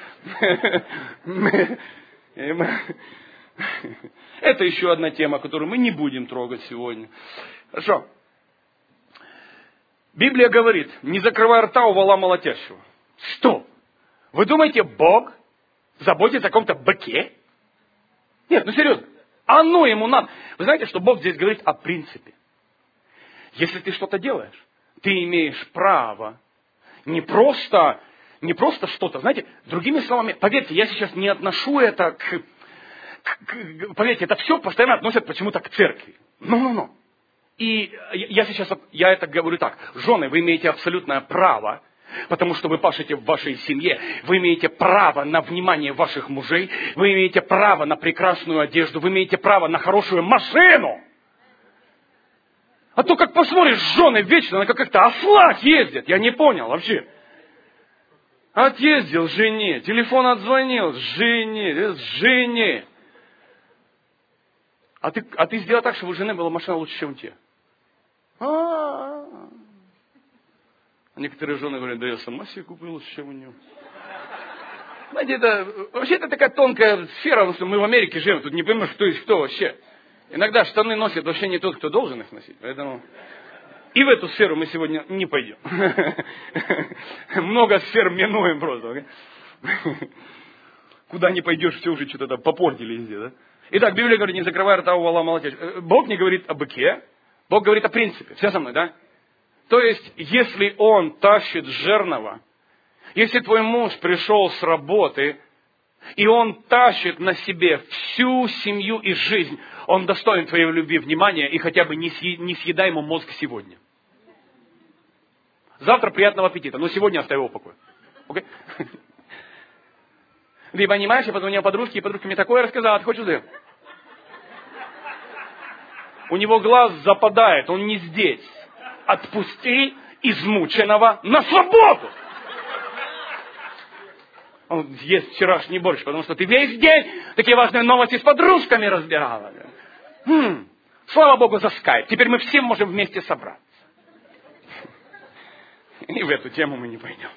Это еще одна тема, которую мы не будем трогать сегодня. Хорошо. Библия говорит: не закрывай рта у вола молотящего. Что? Вы думаете, Бог заботится о каком-то быке? Нет, ну серьезно. А ну ему надо. Вы знаете, что Бог здесь говорит о принципе. Если ты что-то делаешь, ты имеешь право не просто, не просто что-то. Знаете, другими словами, поверьте, я сейчас не отношу это к... Поверьте, это все постоянно относят почему-то к церкви. Ну-ну-ну. И я сейчас, я это говорю так. Жены, вы имеете абсолютное право, потому что вы пашете в вашей семье. Вы имеете право на внимание ваших мужей. Вы имеете право на прекрасную одежду. Вы имеете право на хорошую машину. А то, как посмотришь, жены вечно, она как как-то ослах ездит. Я не понял вообще. Отъездил жене, телефон отзвонил, жене, жене. А ты, а ты сделал так, чтобы у жены была машина лучше, чем у тебя. А-а-а. Некоторые жены говорят: да я сама себе купила лучше, чем у нее. Знаете, это, вообще это такая тонкая сфера, потому что мы в Америке живем, тут не понимаешь, кто есть кто вообще. Иногда штаны носит вообще не тот, кто должен их носить. Поэтому и в эту сферу мы сегодня не пойдем. Много сфер минуем просто. Куда не пойдешь, все уже что-то там попортили везде, да? Итак, Библия говорит: не закрывай рта у вола молотящего. Бог не говорит о быке, Бог говорит о принципе. Все со мной, да? То есть, если он тащит жернова, если твой муж пришел с работы, и он тащит на себе всю семью и жизнь, он достоин твоей любви, внимания, и хотя бы не, съи, не съедай ему мозг сегодня. Завтра приятного аппетита, но сегодня оставь его в покое. Окей? Ты понимаешь, я позвонил подружке, и подружка мне такое рассказала, ты хочешь узнать? У него глаз западает, он не здесь. Отпусти измученного на свободу. Он ест вчерашний борщ, потому что ты весь день такие важные новости с подружками разбирала. Хм, слава Богу за скайп. Теперь мы все можем вместе собраться. И в эту тему мы не пойдем.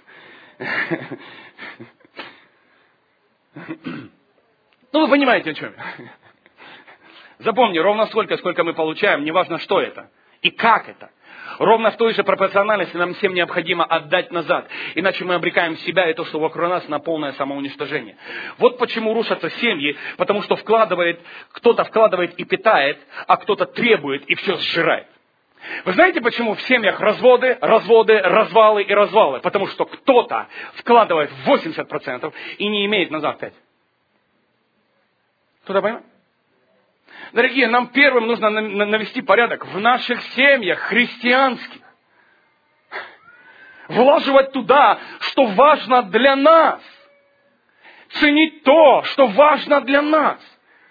Ну, вы понимаете, о чем я. Запомни, ровно столько, сколько мы получаем, неважно, что это и как это. Ровно в той же пропорциональности нам всем необходимо отдать назад. Иначе мы обрекаем себя и то, что вокруг нас, на полное самоуничтожение. Вот почему рушатся семьи, потому что вкладывает, кто-то вкладывает и питает, а кто-то требует и все сжирает. Вы знаете, почему в семьях разводы, разводы, развалы и развалы? Потому что кто-то вкладывает восемьдесят процентов и не имеет назад пять. Кто-то понимает? Дорогие, нам первым нужно навести порядок в наших семьях христианских. Влаживать туда, что важно для нас. Ценить то, что важно для нас.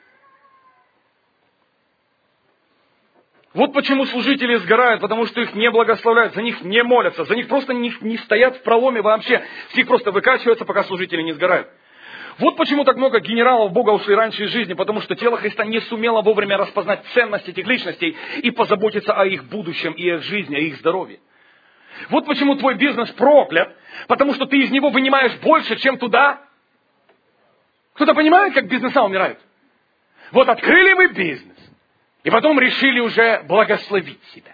Вот почему служители сгорают, потому что их не благословляют, за них не молятся, за них просто не, не стоят в проломе вообще. Все их просто выкачиваются, пока служители не сгорают. Вот почему так много генералов Бога ушли раньше из жизни, потому что тело Христа не сумело вовремя распознать ценность этих личностей и позаботиться о их будущем и их жизни, о их здоровье. Вот почему твой бизнес проклят, потому что ты из него вынимаешь больше, чем туда. Кто-то понимает, как бизнеса умирают? Вот открыли вы бизнес, и потом решили уже благословить себя.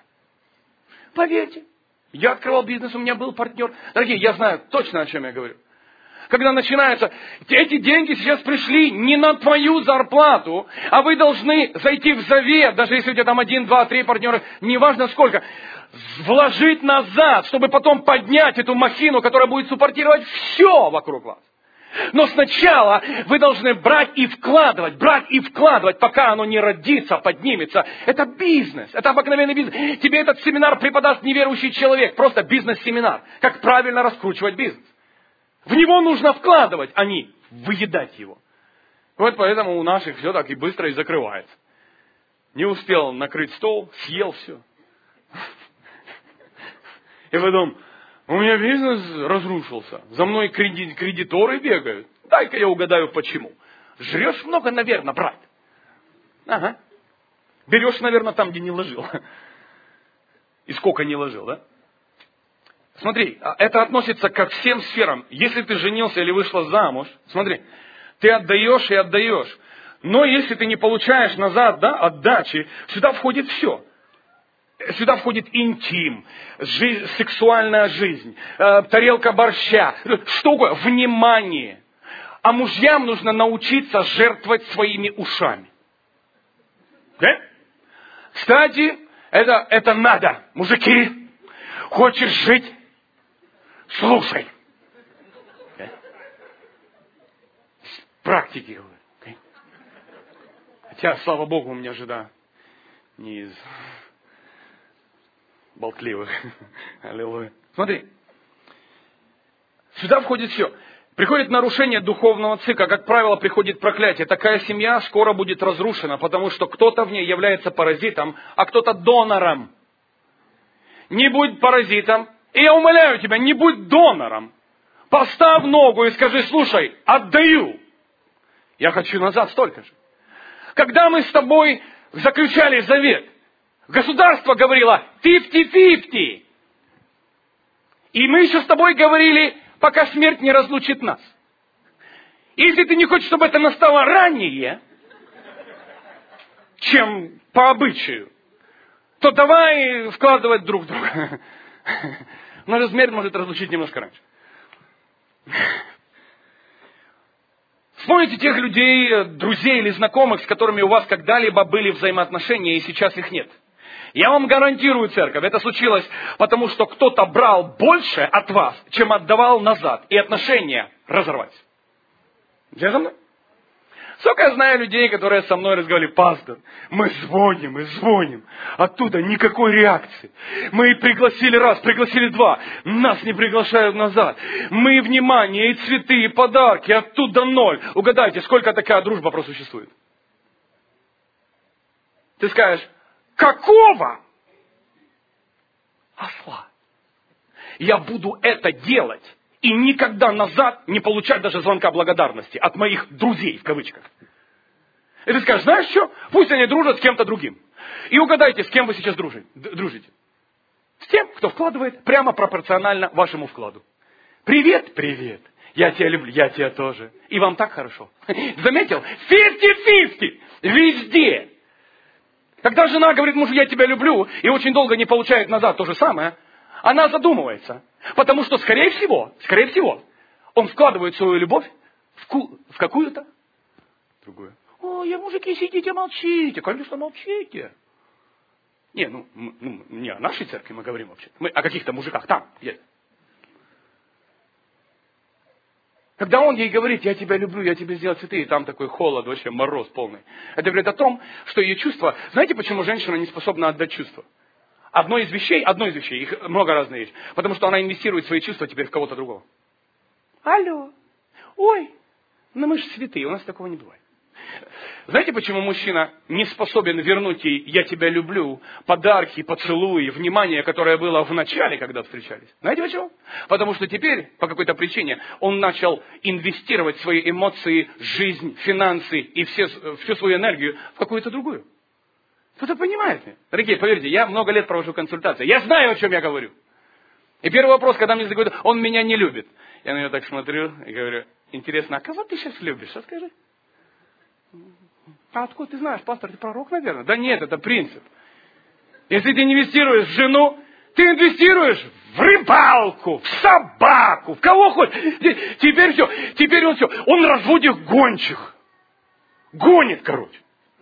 Поверьте, я открывал бизнес, у меня был партнер. Дорогие, я знаю точно, о чем я говорю. Когда начинается, эти деньги сейчас пришли не на твою зарплату, а вы должны зайти в завет, даже если у тебя там один, два, три партнера, неважно сколько, вложить назад, чтобы потом поднять эту махину, которая будет суппортировать все вокруг вас. Но сначала вы должны брать и вкладывать, брать и вкладывать, пока оно не родится, поднимется. Это бизнес, это обыкновенный бизнес. Тебе этот семинар преподаст неверующий человек, просто бизнес-семинар. Как правильно раскручивать бизнес. В него нужно вкладывать, а не выедать его. Вот поэтому у наших все так и быстро и закрывается. Не успел накрыть стол, съел все. И потом... У меня бизнес разрушился. За мной кредит, кредиторы бегают. Дай-ка я угадаю, почему. Жрешь много, наверное, брат. Ага. Берешь, наверное, там, где не ложил. И сколько не ложил, да? Смотри, это относится ко всем сферам. Если ты женился или вышла замуж, смотри, ты отдаешь и отдаешь. Но если ты не получаешь назад, да, отдачи, сюда входит все. Сюда входит интим, жизнь, сексуальная жизнь, э, тарелка борща, что угодно, внимание. А мужьям нужно научиться жертвовать своими ушами. Okay? Кстати, это, это надо. Мужики, хочешь жить? Слушай. Okay? Практики, говорю. Okay? Хотя, слава Богу, у меня жена не из... болтливых. Аллилуйя. Смотри. Сюда входит все. Приходит нарушение духовного цикла. Как правило, приходит проклятие. Такая семья скоро будет разрушена, потому что кто-то в ней является паразитом, а кто-то донором. Не будь паразитом. И я умоляю тебя, не будь донором. Поставь ногу и скажи, слушай, отдаю. Я хочу назад столько же. Когда мы с тобой заключали завет, государство говорило пятьдесят-пятьдесят. И мы еще с тобой говорили, пока смерть не разлучит нас. Если ты не хочешь, чтобы это настало ранее, чем по обычаю, то давай вкладывать друг в друга. Но смерть может разлучить немножко раньше. Вспомните тех людей, друзей или знакомых, с которыми у вас когда-либо были взаимоотношения, и сейчас их нет. Я вам гарантирую, церковь, это случилось, потому что кто-то брал больше от вас, чем отдавал назад, и отношения разорвались. Где за мной? Сколько я знаю людей, которые со мной разговаривали, пастор, мы звоним, мы звоним, оттуда никакой реакции. Мы пригласили раз, пригласили два, нас не приглашают назад. Мы внимание, и цветы, и подарки, оттуда ноль. Угадайте, сколько такая дружба просуществует? Ты скажешь, какого осла? Я буду это делать и никогда назад не получать даже звонка благодарности от моих друзей, в кавычках. И ты скажешь, знаешь что? Пусть они дружат с кем-то другим. И угадайте, с кем вы сейчас дружите. дружите. С тем, кто вкладывает прямо пропорционально вашему вкладу. Привет, привет. Я тебя люблю, я тебя тоже. И вам так хорошо. Заметил? пятьдесят-пятьдесят. Везде. Когда жена говорит мужу, я тебя люблю, и очень долго не получает назад то же самое, она задумывается. Потому что, скорее всего, скорее всего, он вкладывает свою любовь в, ку- в какую-то другую. Ой, мужики, сидите, молчите. Конечно, молчите. Не, ну, ну, не о нашей церкви мы говорим вообще. Мы о каких-то мужиках там, где. Когда он ей говорит, я тебя люблю, я тебе сделал цветы, и там такой холод, вообще мороз полный. Это говорит о том, что ее чувства... Знаете, почему женщина не способна отдать чувства? Одно из вещей, одно из вещей, их много разных есть. Потому что она инвестирует свои чувства теперь в кого-то другого. Алло, ой, ну мы же святые, у нас такого не бывает. Знаете, почему мужчина не способен вернуть ей «я тебя люблю», подарки, поцелуи, внимание, которое было в начале, когда встречались? Знаете почему? Потому что теперь, по какой-то причине, он начал инвестировать свои эмоции, жизнь, финансы и все, всю свою энергию в какую-то другую. Кто-то понимает меня? Дорогие, поверьте, я много лет провожу консультации. Я знаю, о чем я говорю. И первый вопрос, когда мне задают, он меня не любит. Я на него так смотрю и говорю, интересно, а кого ты сейчас любишь? Что скажи? А откуда ты знаешь, пастор, ты пророк, наверное? Да нет, это принцип. Если ты инвестируешь в жену, Ты инвестируешь в рыбалку, в собаку, в кого хочешь. Теперь все, теперь он все, он разводит гончих. Гонит, короче.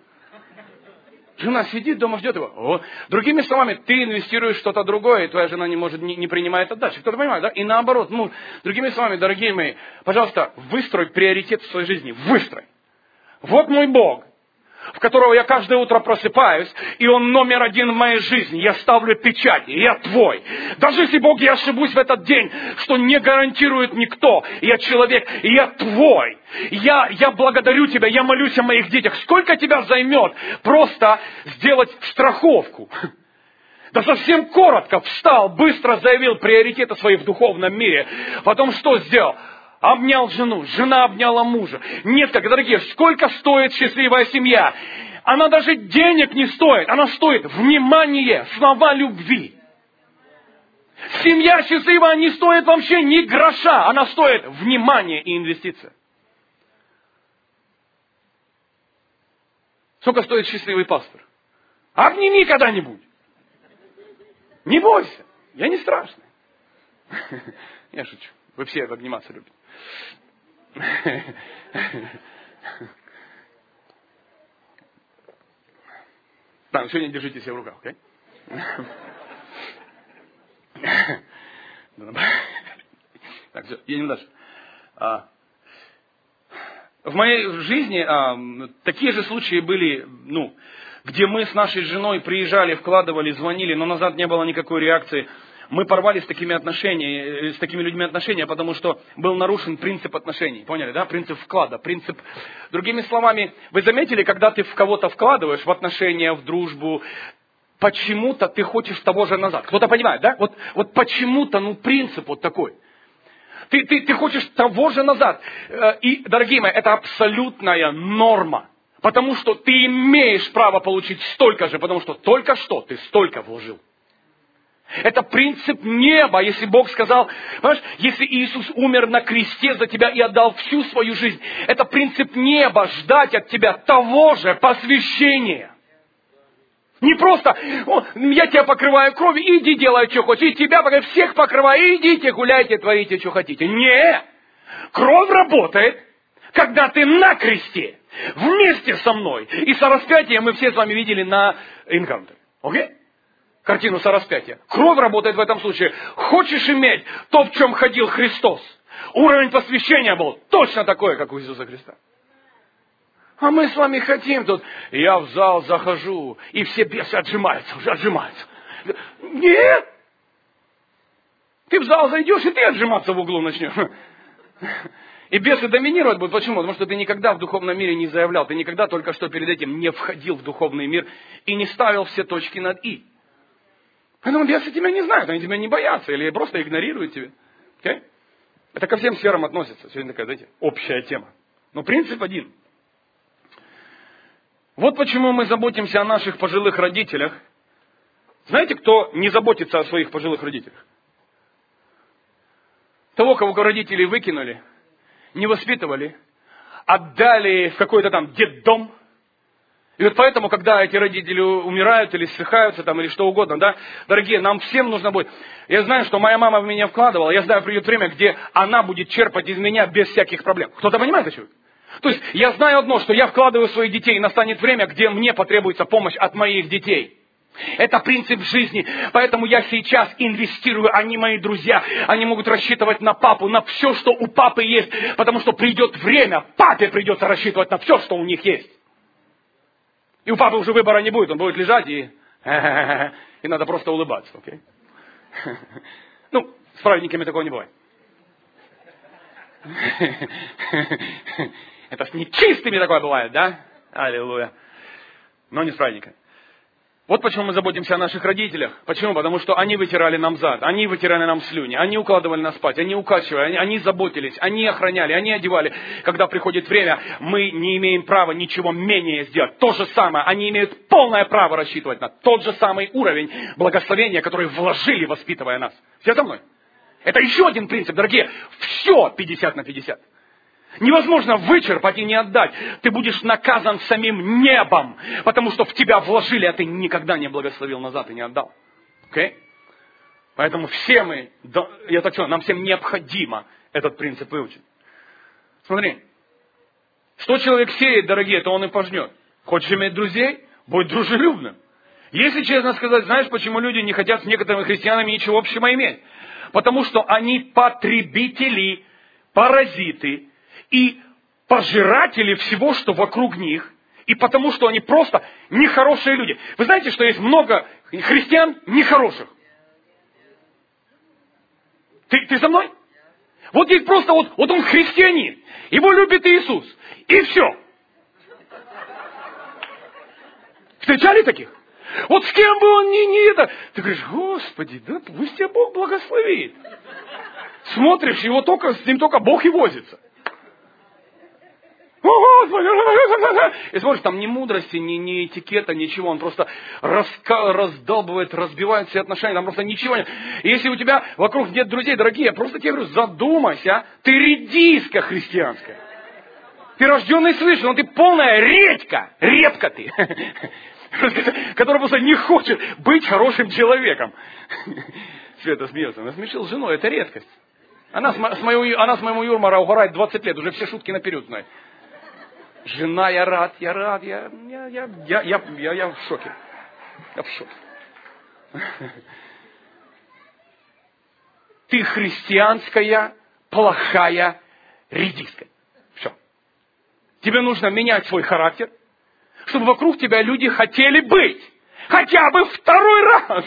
Жена сидит дома, ждет его. О. Другими словами, ты инвестируешь в что-то другое, и твоя жена не может, не, не принимает отдачи. Кто-то понимает, да? И наоборот, ну, другими словами, дорогие мои, пожалуйста, выстрой приоритет в своей жизни. Выстрой. Вот мой Бог, в которого я каждое утро просыпаюсь, и Он номер один в моей жизни. Я ставлю печать, и я твой. Даже если, Бог, я ошибусь в этот день, что не гарантирует никто, я человек, и я твой. Я, я благодарю Тебя, я молюсь о моих детях. Сколько тебя займет просто сделать страховку? Да совсем коротко встал, быстро заявил приоритеты свои в духовном мире. Потом что сделал? Обнял жену, жена обняла мужа. Нет, как, дорогие, сколько стоит счастливая семья? Она даже денег не стоит. Она стоит внимание, слова любви. Семья счастливая не стоит вообще ни гроша. Она стоит внимание и инвестиция. Сколько стоит счастливый пастор? Обними когда-нибудь. Не бойся. Я не страшный. Я шучу. Вы все обниматься любите. Так, сегодня держите себя в руках, окей? Так, все, едем дальше. А, в моей жизни а, такие же случаи были, ну, где мы с нашей женой приезжали, вкладывали, звонили, но назад не было никакой реакции. Мы порвали с такими отношениями, с такими людьми отношения, потому что был нарушен принцип отношений. Поняли, да? Принцип вклада. Принцип... Другими словами, вы заметили, когда ты в кого-то вкладываешь, в отношения, в дружбу, почему-то ты хочешь того же назад. Кто-то понимает, да? Вот, вот почему-то, ну, принцип вот такой. Ты, ты, ты хочешь того же назад. И, дорогие мои, это абсолютная норма. Потому что ты имеешь право получить столько же, потому что только что ты столько вложил. Это принцип неба, если Бог сказал, понимаешь, если Иисус умер на кресте за тебя и отдал всю свою жизнь, это принцип неба, ждать от тебя того же посвящения. Не просто, я тебя покрываю кровью, иди делай, что хочешь, и тебя покрываю, всех покрываю, идите, гуляйте, творите, что хотите. Нет, кровь работает, когда ты на кресте, вместе со мной. И сораспятие мы все с вами видели на Encounter. Окей? Картину сораспятия. Кровь работает в этом случае. Хочешь иметь то, в чем ходил Христос? Уровень посвящения был точно такой, как у Иисуса Христа. А мы с вами хотим тут. Я в зал захожу, и все бесы отжимаются, уже отжимаются. Нет! Ты в зал зайдешь, и ты отжиматься в углу начнешь. И бесы доминировать будут. Почему? Потому что ты никогда в духовном мире не заявлял. Ты никогда только что перед этим не входил в духовный мир и не ставил все точки над «и». Поэтому бесы тебя не знают, они тебя не боятся или просто игнорируют тебя. Okay? Это ко всем сферам относится. Сегодня такая, знаете, общая тема. Но принцип один. Вот почему мы заботимся о наших пожилых родителях. Знаете, кто не заботится о своих пожилых родителях? Того, кого родители выкинули, не воспитывали, отдали в какой-то там детдом. И вот поэтому, когда эти родители умирают или ссыхаются, там, или что угодно, да, дорогие, нам всем нужно будет... Я знаю, что моя мама в меня вкладывала, я знаю, придет время, где она будет черпать из меня без всяких проблем. Кто-то понимает, о чем? То есть, я знаю одно, что я вкладываю в своих детей, и настанет время, где мне потребуется помощь от моих детей. Это принцип жизни. Поэтому я сейчас инвестирую, они мои друзья. Они могут рассчитывать на папу, на все, что у папы есть. Потому что придет время, папе придется рассчитывать на все, что у них есть. И у папы уже выбора не будет, он будет лежать и... И надо просто улыбаться, окей? Ну, с праведниками такого не бывает. Это с нечистыми такое бывает, да? Аллилуйя. Но не с праведниками. Вот почему мы заботимся о наших родителях. Почему? Потому что они вытирали нам зад, они вытирали нам слюни, они укладывали нас спать, они укачивали, они, они заботились, они охраняли, они одевали. Когда приходит время, мы не имеем права ничего менее сделать. То же самое, они имеют полное право рассчитывать на тот же самый уровень благословения, который вложили, воспитывая нас. Все со мной? Это еще один принцип, дорогие. Все пятьдесят на пятьдесят. Невозможно вычерпать и не отдать. Ты будешь наказан самим небом, потому что в тебя вложили, а ты никогда не благословил назад и не отдал. Okay? Поэтому все мы, я так скажу, нам всем необходимо этот принцип выучить. Смотри, что человек сеет, дорогие, то он и пожнет. Хочешь иметь друзей? Будь дружелюбным. Если честно сказать, знаешь, почему люди не хотят с некоторыми христианами ничего общего иметь? Потому что они потребители, паразиты и пожиратели всего, что вокруг них. И потому что они просто нехорошие люди. Вы знаете, что есть много христиан нехороших? Ты, ты со мной? Вот есть просто, вот, вот он христианин. Его любит Иисус. И все. Встречали таких? Вот с кем бы он ни, ни это... Ты говоришь, Господи, да пусть тебя Бог благословит. Смотришь, его только, с ним только Бог и возится. О, Господи! И смотришь, там ни мудрости, ни, ни этикета, ничего. Он просто раска... раздолбывает, разбивает все отношения. Там просто ничего нет. И если у тебя вокруг нет друзей, дорогие, я просто тебе говорю, задумайся. Ты редиска христианская. Ты рожденный свыше, но ты полная редька. Репка ты. Который просто не хочет быть хорошим человеком. Света смеется. Насмешил жену, это редкость. Она с, мо- с моего, она с моего юмора угорает двадцать лет, уже все шутки наперед знает. Жена, я рад, я рад, я, я, я, я, я, я, я в шоке. Я в шоке. Ты христианская, плохая редиска. Все. Тебе нужно менять свой характер, чтобы вокруг тебя люди хотели быть. Хотя бы второй раз.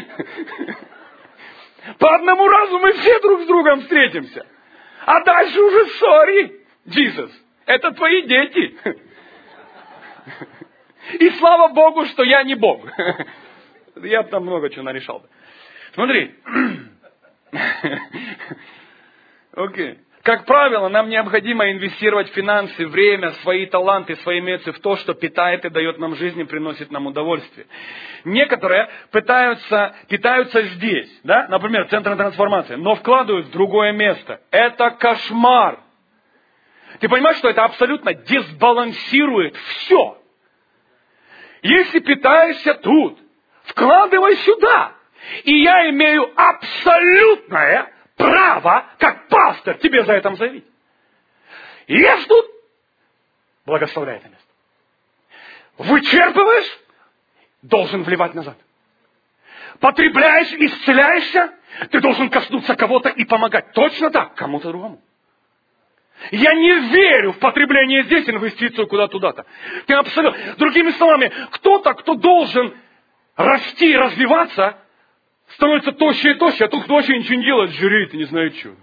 По одному разу мы все друг с другом встретимся. А дальше уже sorry, Jesus. Это твои дети. И слава Богу, что я не Бог. Я бы там много чего нарешал. Смотри. Окей. Okay. Как правило, нам необходимо инвестировать финансы, время, свои таланты, свои эмоции в то, что питает и дает нам жизнь и приносит нам удовольствие. Некоторые пытаются, питаются здесь, да? Например, центр трансформации, но вкладывают в другое место. Это кошмар. Ты понимаешь, что это абсолютно дисбалансирует все. Если питаешься тут, вкладывай сюда. И я имею абсолютное право, как пастор, тебе за это заявить. Ешь тут, благословляй это место. Вычерпываешь, должен вливать назад. Потребляешь, исцеляешься, ты должен коснуться кого-то и помогать. Точно так, кому-то другому. Я не верю в потребление здесь, инвестицию куда-то туда-то. Ты абсолютно... Другими словами, кто-то, кто должен расти и развиваться, становится тоще и тоще, а тут вообще ничего не делает, жиреет и не знает что.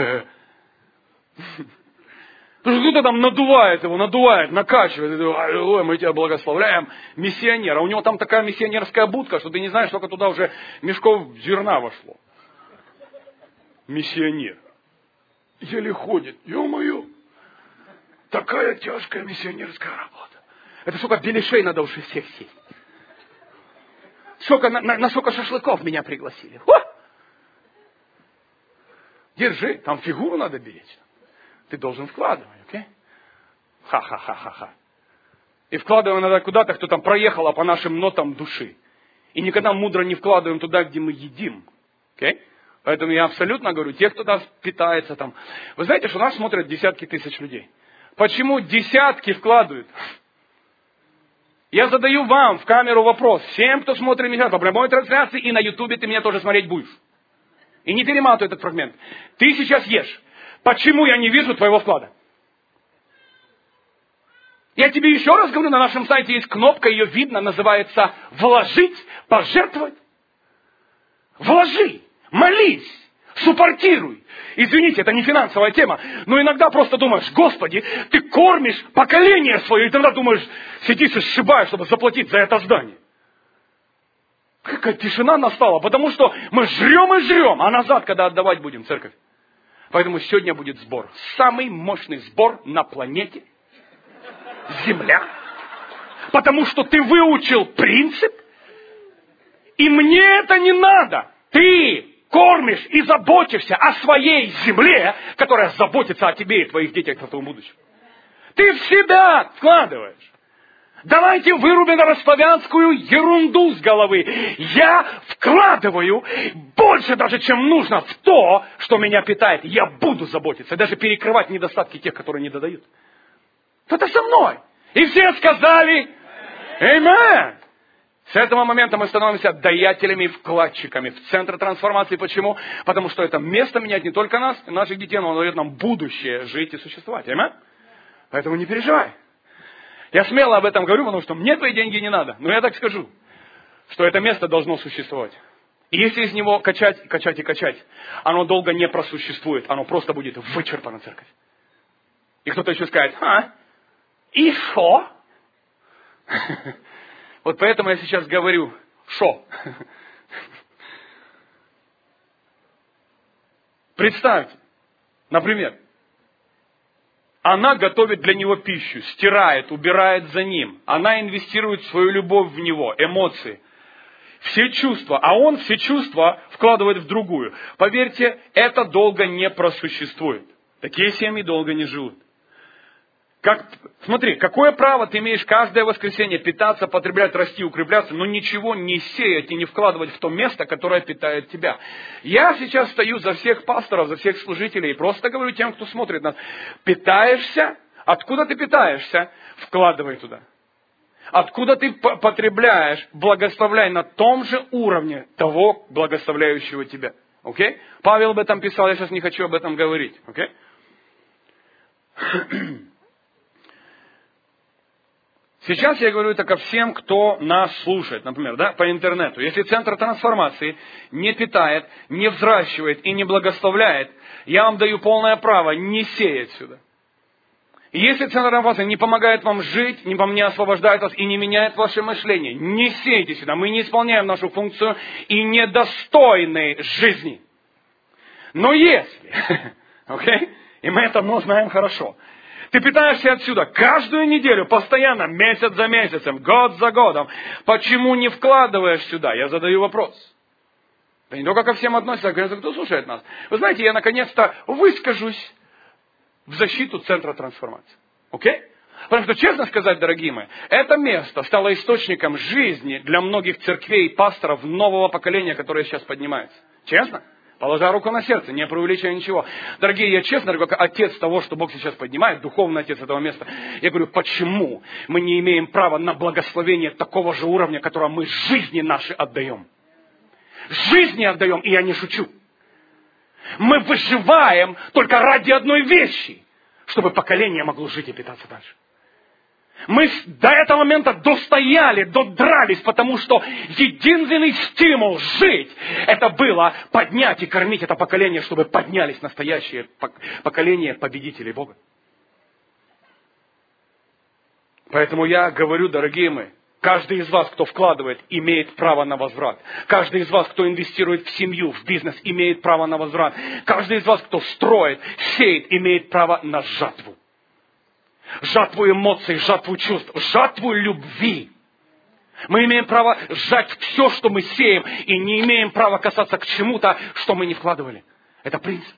Потому что кто-то там надувает его, надувает, накачивает. Ой, мы тебя благословляем. Миссионер. А у него там такая миссионерская будка, что ты не знаешь, сколько туда уже мешков зерна вошло. Миссионер. Еле ходит. Ё-моё. Такая тяжкая миссионерская работа. Это сколько беляшей надо уж из всех сесть. Сколько, на, на, на сколько шашлыков меня пригласили. О! Держи, там фигуру надо беречь. Ты должен вкладывать, окей? Ха-ха-ха-ха-ха. И вкладываем надо куда-то, кто там проехал по нашим нотам души. И никогда мудро не вкладываем туда, где мы едим. Окей? Поэтому я абсолютно говорю, те, кто нас питается там. Вы знаете, что нас смотрят десятки тысяч людей. Почему десятки вкладывают? Я задаю вам в камеру вопрос. Всем, кто смотрит меня по прямой трансляции и на ютубе, ты меня тоже смотреть будешь. И не перематывай этот фрагмент. Ты сейчас ешь. Почему я не вижу твоего вклада? Я тебе еще раз говорю, на нашем сайте есть кнопка, ее видно, называется «Вложить», «Пожертвовать». Вложи, молись, суппортируй. Извините, это не финансовая тема, но иногда просто думаешь, Господи, ты кормишь поколение свое, и тогда думаешь, сидишь и сшибаешь, чтобы заплатить за это здание. Какая тишина настала, потому что мы жрем и жрем, а назад, когда отдавать будем, церковь. Поэтому сегодня будет сбор. Самый мощный сбор на планете Земля. Потому что ты выучил принцип, и мне это не надо. Ты кормишь и заботишься о своей земле, которая заботится о тебе и твоих детях, о твоем будущем. Ты в себя вкладываешь. Давайте вырубим расславянскую ерунду с головы. Я вкладываю больше даже, чем нужно, в то, что меня питает. Я буду заботиться, даже перекрывать недостатки тех, которые не додают. Это со мной. И все сказали «Аминь». С этого момента мы становимся даятелями и вкладчиками в центр трансформации. Почему? Потому что это место меняет не только нас, наших детей, но оно дает нам будущее жить и существовать. Аминь? Поэтому не переживай. Я смело об этом говорю, потому что мне твои деньги не надо. Но я так скажу, что это место должно существовать. И если из него качать, качать и качать, оно долго не просуществует. Оно просто будет вычерпано, церковь. И кто-то еще скажет, а, и шо? Вот поэтому я сейчас говорю, шо? Представьте, например, она готовит для него пищу, стирает, убирает за ним. Она инвестирует свою любовь в него, эмоции, все чувства. А он все чувства вкладывает в другую. Поверьте, это долго не просуществует. Такие семьи долго не живут. Как, смотри, какое право ты имеешь каждое воскресенье питаться, потреблять, расти, укрепляться, но ничего не сеять и не вкладывать в то место, которое питает тебя. Я сейчас стою за всех пасторов, за всех служителей и просто говорю тем, кто смотрит нас. Питаешься? Откуда ты питаешься? Вкладывай туда. Откуда ты потребляешь? Благословляй на том же уровне того, благословляющего тебя. Окей? Павел об этом писал, я сейчас не хочу об этом говорить. Окей? Сейчас я говорю это ко всем, кто нас слушает, например, да, по интернету. Если центр трансформации не питает, не взращивает и не благословляет, я вам даю полное право не сеять сюда. Если центр трансформации не помогает вам жить, не, не освобождает вас и не меняет ваше мышление, не сейте сюда. Мы не исполняем нашу функцию и недостойны жизни. Но если, окей, и мы это ну, знаем хорошо, ты питаешься отсюда каждую неделю, постоянно, месяц за месяцем, год за годом. Почему не вкладываешь сюда? Я задаю вопрос. Да не только ко всем относится, а кто слушает нас. Вы знаете, я наконец-то выскажусь в защиту центра трансформации. Окей? Потому что, честно сказать, дорогие мои, это место стало источником жизни для многих церквей и пасторов нового поколения, которое сейчас поднимается. Честно? Положа руку на сердце, не преувеличивая ничего. Дорогие, я честно говорю, как отец того, что Бог сейчас поднимает, духовный отец этого места, я говорю, почему мы не имеем права на благословение такого же уровня, которое мы жизни наши отдаем? Жизни отдаем, и я не шучу. Мы выживаем только ради одной вещи, чтобы поколение могло жить и питаться дальше. Мы до этого момента достояли, додрались, потому что единственный стимул жить, это было поднять и кормить это поколение, чтобы поднялись настоящие поколения победителей Бога. Поэтому я говорю, дорогие мои, каждый из вас, кто вкладывает, имеет право на возврат. Каждый из вас, кто инвестирует в семью, в бизнес, имеет право на возврат. Каждый из вас, кто строит, сеет, имеет право на жатву. Жатву эмоций, жатву чувств, жатву любви. Мы имеем право сжать все, что мы сеем, и не имеем права касаться к чему-то, что мы не вкладывали. Это принцип.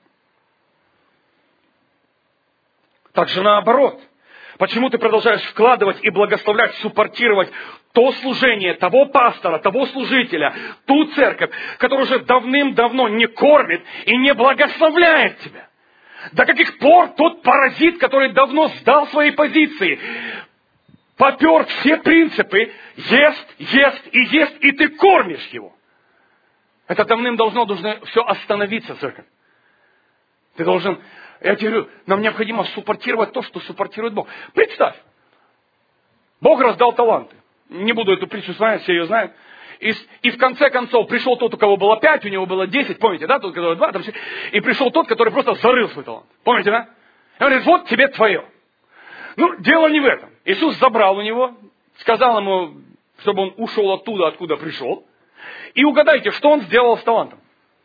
Также наоборот. Почему ты продолжаешь вкладывать и благословлять, суппортировать то служение, того пастора, того служителя, ту церковь, которая уже давным-давно не кормит и не благословляет тебя? До каких пор тот паразит, который давно сдал свои позиции, попер все принципы, ест, ест и ест, и ты кормишь его? Это давным-давно должно все остановиться, церковь. Ты должен, я тебе говорю, нам необходимо суппортировать то, что суппортирует Бог. Представь, Бог раздал таланты. Не буду эту притчу с вами, все ее знают. И, и в конце концов пришел тот, у кого было пять, у него было десять, помните, да, тот, который два, там, и пришел тот, который просто зарыл свой талант. Помните, да? И он говорит, вот тебе твое. Ну, дело не в этом. Иисус забрал у него, сказал ему, чтобы он ушел оттуда, откуда пришел. И угадайте, что он сделал с талантом?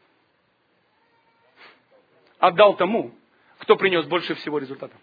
Отдал тому, кто принес больше всего результатов.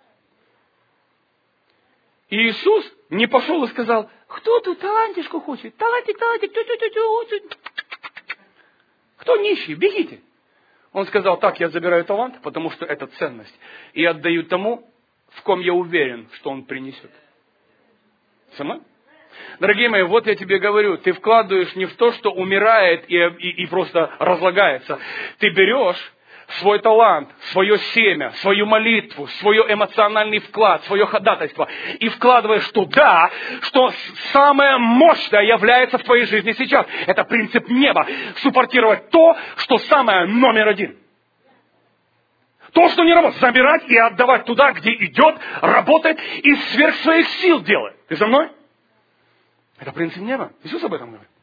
И Иисус не пошел и сказал, кто тут талантишку хочет? Талантик, талантик, тю-тю-тю-тю. Кто нищий? Бегите. Он сказал, так, я забираю талант, потому что это ценность. И отдаю тому, в ком я уверен, что он принесет. Со мной? Дорогие мои, вот я тебе говорю, ты вкладываешь не в то, что умирает и, и, и просто разлагается. Ты берешь свой талант, свое семя, свою молитву, свой эмоциональный вклад, свое ходатайство и вкладываешь туда, что самое мощное является в твоей жизни сейчас. Это принцип неба. Суппортировать то, что самое номер один. То, что не работает. Забирать и отдавать туда, где идет, работает и сверх своих сил делает. Ты со мной? Это принцип неба. Иисус об этом говорит.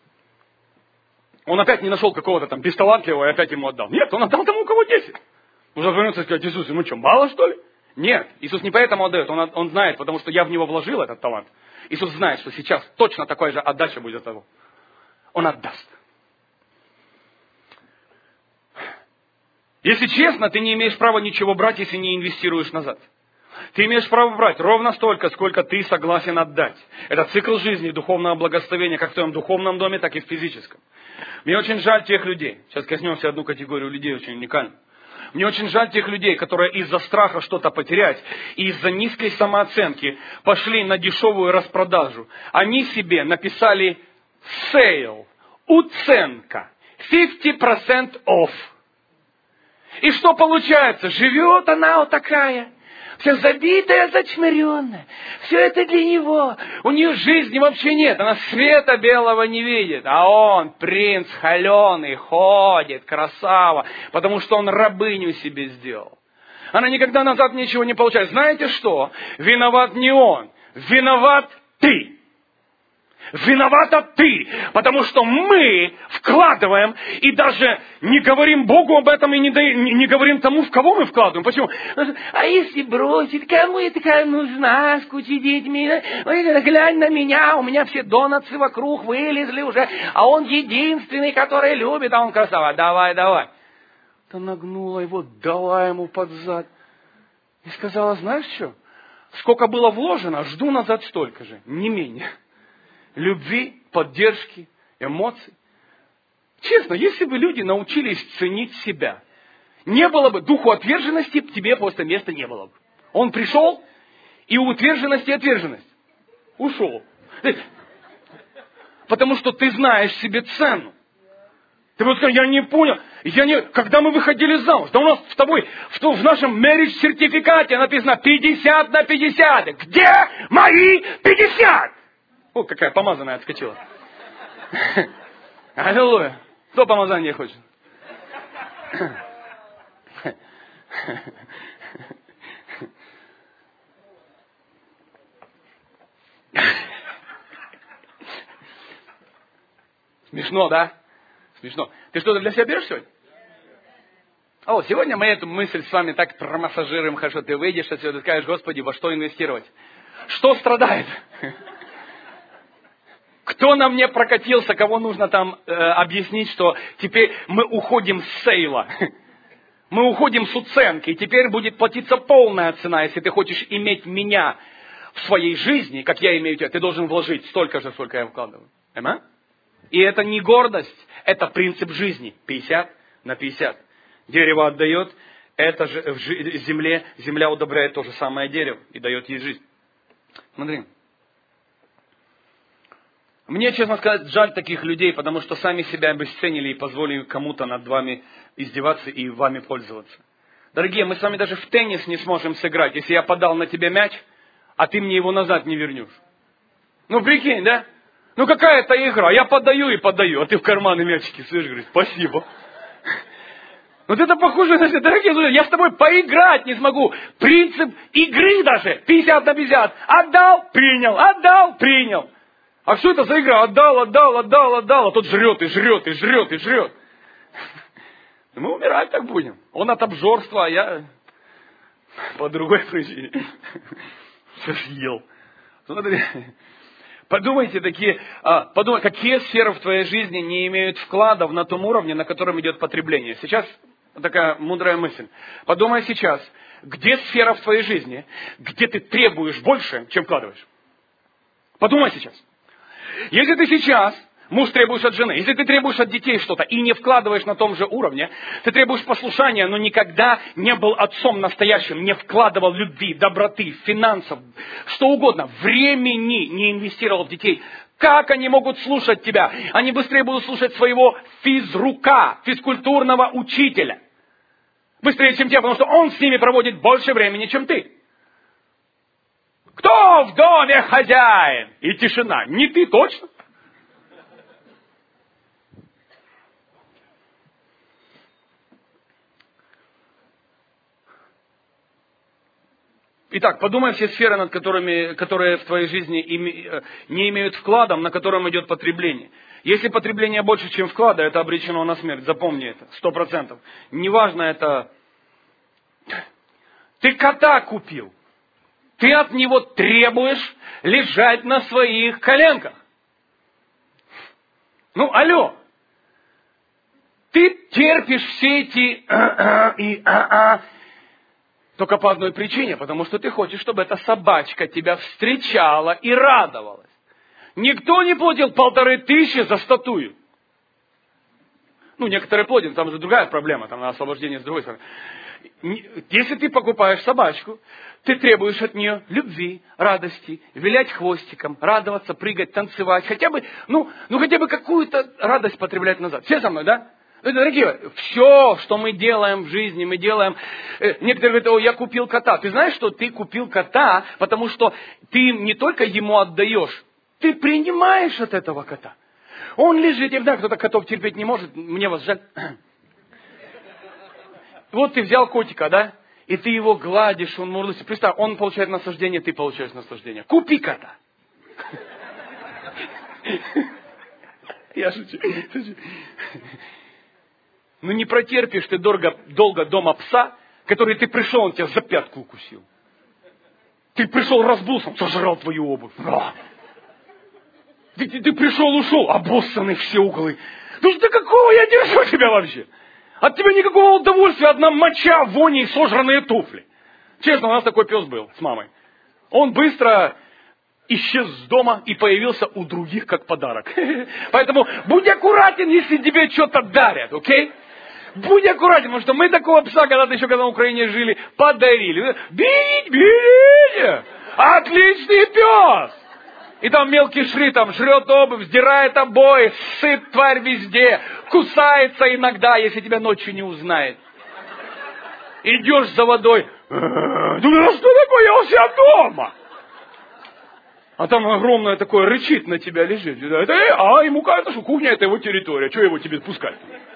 Он опять не нашел какого-то там бесталантливого и опять ему отдал. Нет, он отдал тому, у кого десять. Нужно повернуться и сказать: Иисус, ему что, мало что ли? Нет, Иисус не поэтому отдает, он, он знает, потому что я в него вложил этот талант. Иисус знает, что сейчас точно такая же отдача будет от того. Он отдаст. Если честно, ты не имеешь права ничего брать, если не инвестируешь назад. Ты имеешь право брать ровно столько, сколько ты согласен отдать. Это цикл жизни, духовного благословения, как в твоем духовном доме, так и в физическом. Мне очень жаль тех людей. Сейчас коснемся одну категорию людей, очень уникальную. Мне очень жаль тех людей, которые из-за страха что-то потерять и из-за низкой самооценки пошли на дешевую распродажу. Они себе написали sale, уценка, пятьдесят процентов off. И что получается? Живет она вот такая. Вся забитая, зачмыренная. Все это для него. У нее жизни вообще нет. Она света белого не видит. А он, принц холеный, ходит, красава. Потому что он рабыню себе сделал. Она никогда назад ничего не получает. Знаете что? Виноват не он. Виноват ты. Виновата ты, потому что мы вкладываем и даже не говорим Богу об этом и не, да, не, не говорим тому, в кого мы вкладываем. Почему? А если бросить, кому я такая нужна с кучей детьми? Ой, глянь на меня, у меня все донатсы вокруг вылезли уже, а он единственный, который любит, а он красава. Давай, давай. Та нагнула его, дала ему под зад и сказала: знаешь что? Сколько было вложено, жду назад столько же, не менее. Любви, поддержки, эмоций. Честно, если бы люди научились ценить себя, не было бы духу отверженности, тебе просто места не было бы. Он пришел, и у утверженности отверженность. Ушел. Потому что ты знаешь себе цену. Ты вот сказал: я не понял. Я не... Когда мы выходили замуж, да у нас в тобой, в, в нашем marriage сертификате написано пятьдесят на пятьдесят. Где мои пятьдесят? О, какая помазанная отскочила. Аллилуйя. Кто помазание хочет? Смешно, да? Смешно. Ты что-то для себя берешь сегодня? О, сегодня мы эту мысль с вами так промассажируем, хорошо. Ты выйдешь отсюда и скажешь: Господи, во что инвестировать? Что страдает? Кто на мне прокатился, кого нужно там э, объяснить, что теперь мы уходим с сейла. Мы уходим с уценки, и теперь будет платиться полная цена, если ты хочешь иметь меня в своей жизни, как я имею тебя, ты должен вложить столько же, сколько я вкладываю. Аминь? И это не гордость, это принцип жизни. пятьдесят на пятьдесят. Дерево отдает, это же в земле, земля удобряет то же самое дерево и дает ей жизнь. Смотри. Мне, честно сказать, жаль таких людей, потому что сами себя обесценили и позволили кому-то над вами издеваться и вами пользоваться. Дорогие, мы с вами даже в теннис не сможем сыграть, если я подал на тебя мяч, а ты мне его назад не вернешь. Ну, прикинь, да? Ну, какая это игра? Я подаю и подаю, а ты в карманы мячики слышишь, говоришь: спасибо. Вот это похоже на это. Дорогие друзья, я с тобой поиграть не смогу. Принцип игры даже пятьдесят на пятьдесят. Отдал, принял, отдал, принял. А что это за игра? Отдал, отдал, отдал, отдал. А тот жрет и жрет и жрет и жрет. Мы умирать так будем. Он от обжорства, а я по другой причине. Все съел. Смотри. Подумайте, такие, подумай, какие сферы в твоей жизни не имеют вкладов на том уровне, на котором идет потребление. Сейчас такая мудрая мысль. Подумай сейчас, где сфера в твоей жизни, где ты требуешь больше, чем вкладываешь. Подумай сейчас. Если ты сейчас Муж требуешь от жены. Если ты требуешь от детей что-то и не вкладываешь на том же уровне, ты требуешь послушания, но никогда не был отцом настоящим, не вкладывал любви, доброты, финансов, что угодно, времени не инвестировал в детей. Как они могут слушать тебя? Они быстрее будут слушать своего физрука, физкультурного учителя. Быстрее, чем тебя, потому что он с ними проводит больше времени, чем ты. Кто в доме хозяин? И тишина. Не ты точно? Итак, подумай все сферы, над которыми, которые в твоей жизни име, не имеют вклада, на котором идет потребление. Если потребление больше, чем вклада, это обречено на смерть. Запомни это, сто процентов. Неважно это... Ты кота купил. Ты от него требуешь лежать на своих коленках. Ну, алло. Ты терпишь все эти а-а и а-а. Только по одной причине, потому что ты хочешь, чтобы эта собачка тебя встречала и радовалась. Никто не платил полторы тысячи за статую. Ну, некоторые платят, там же другая проблема, там на освобождение с другой стороны. Если ты покупаешь собачку, ты требуешь от нее любви, радости, вилять хвостиком, радоваться, прыгать, танцевать, хотя бы, ну, ну хотя бы какую-то радость потреблять назад. Все со мной, да? Дорогие, все, что мы делаем в жизни, мы делаем... Некоторые говорят, о, я купил кота. Ты знаешь, что ты купил кота, потому что ты не только ему отдаешь, ты принимаешь от этого кота. Он лежит, и да, кто-то котов терпеть не может, мне вас жаль. Вот ты взял котика, да, и ты его гладишь, он мурлычет. Представь, он получает наслаждение, ты получаешь наслаждение. Купи кота. Я шучу. Ну не протерпишь ты долго, долго дома пса, который ты пришел, он тебя за пятку укусил. Ты пришел, разбулся, он сожрал твою обувь. Ты, ты, ты пришел, ушел, обоссаны все углы. Ну что какого я держу тебя вообще? От тебя никакого удовольствия, одна моча, вони и сожранные туфли. Честно, у нас такой пес был с мамой. Он быстро исчез с дома и появился у других как подарок. Поэтому будь аккуратен, если тебе что-то дарят, окей? Будь аккуратен, потому что мы такого пса, когда-то еще когда в Украине жили, подарили. Берите, берите! Отличный пес! И там мелкий шри, там жрет обувь, сдирает обои, сыт тварь везде, кусается иногда, если тебя ночью не узнает. Идешь за водой. Думаю, что такое, я у себя дома. А там огромное такое рычит на тебя лежит. Это, а ему кажется, что кухня это его территория. Чего его тебе пускать?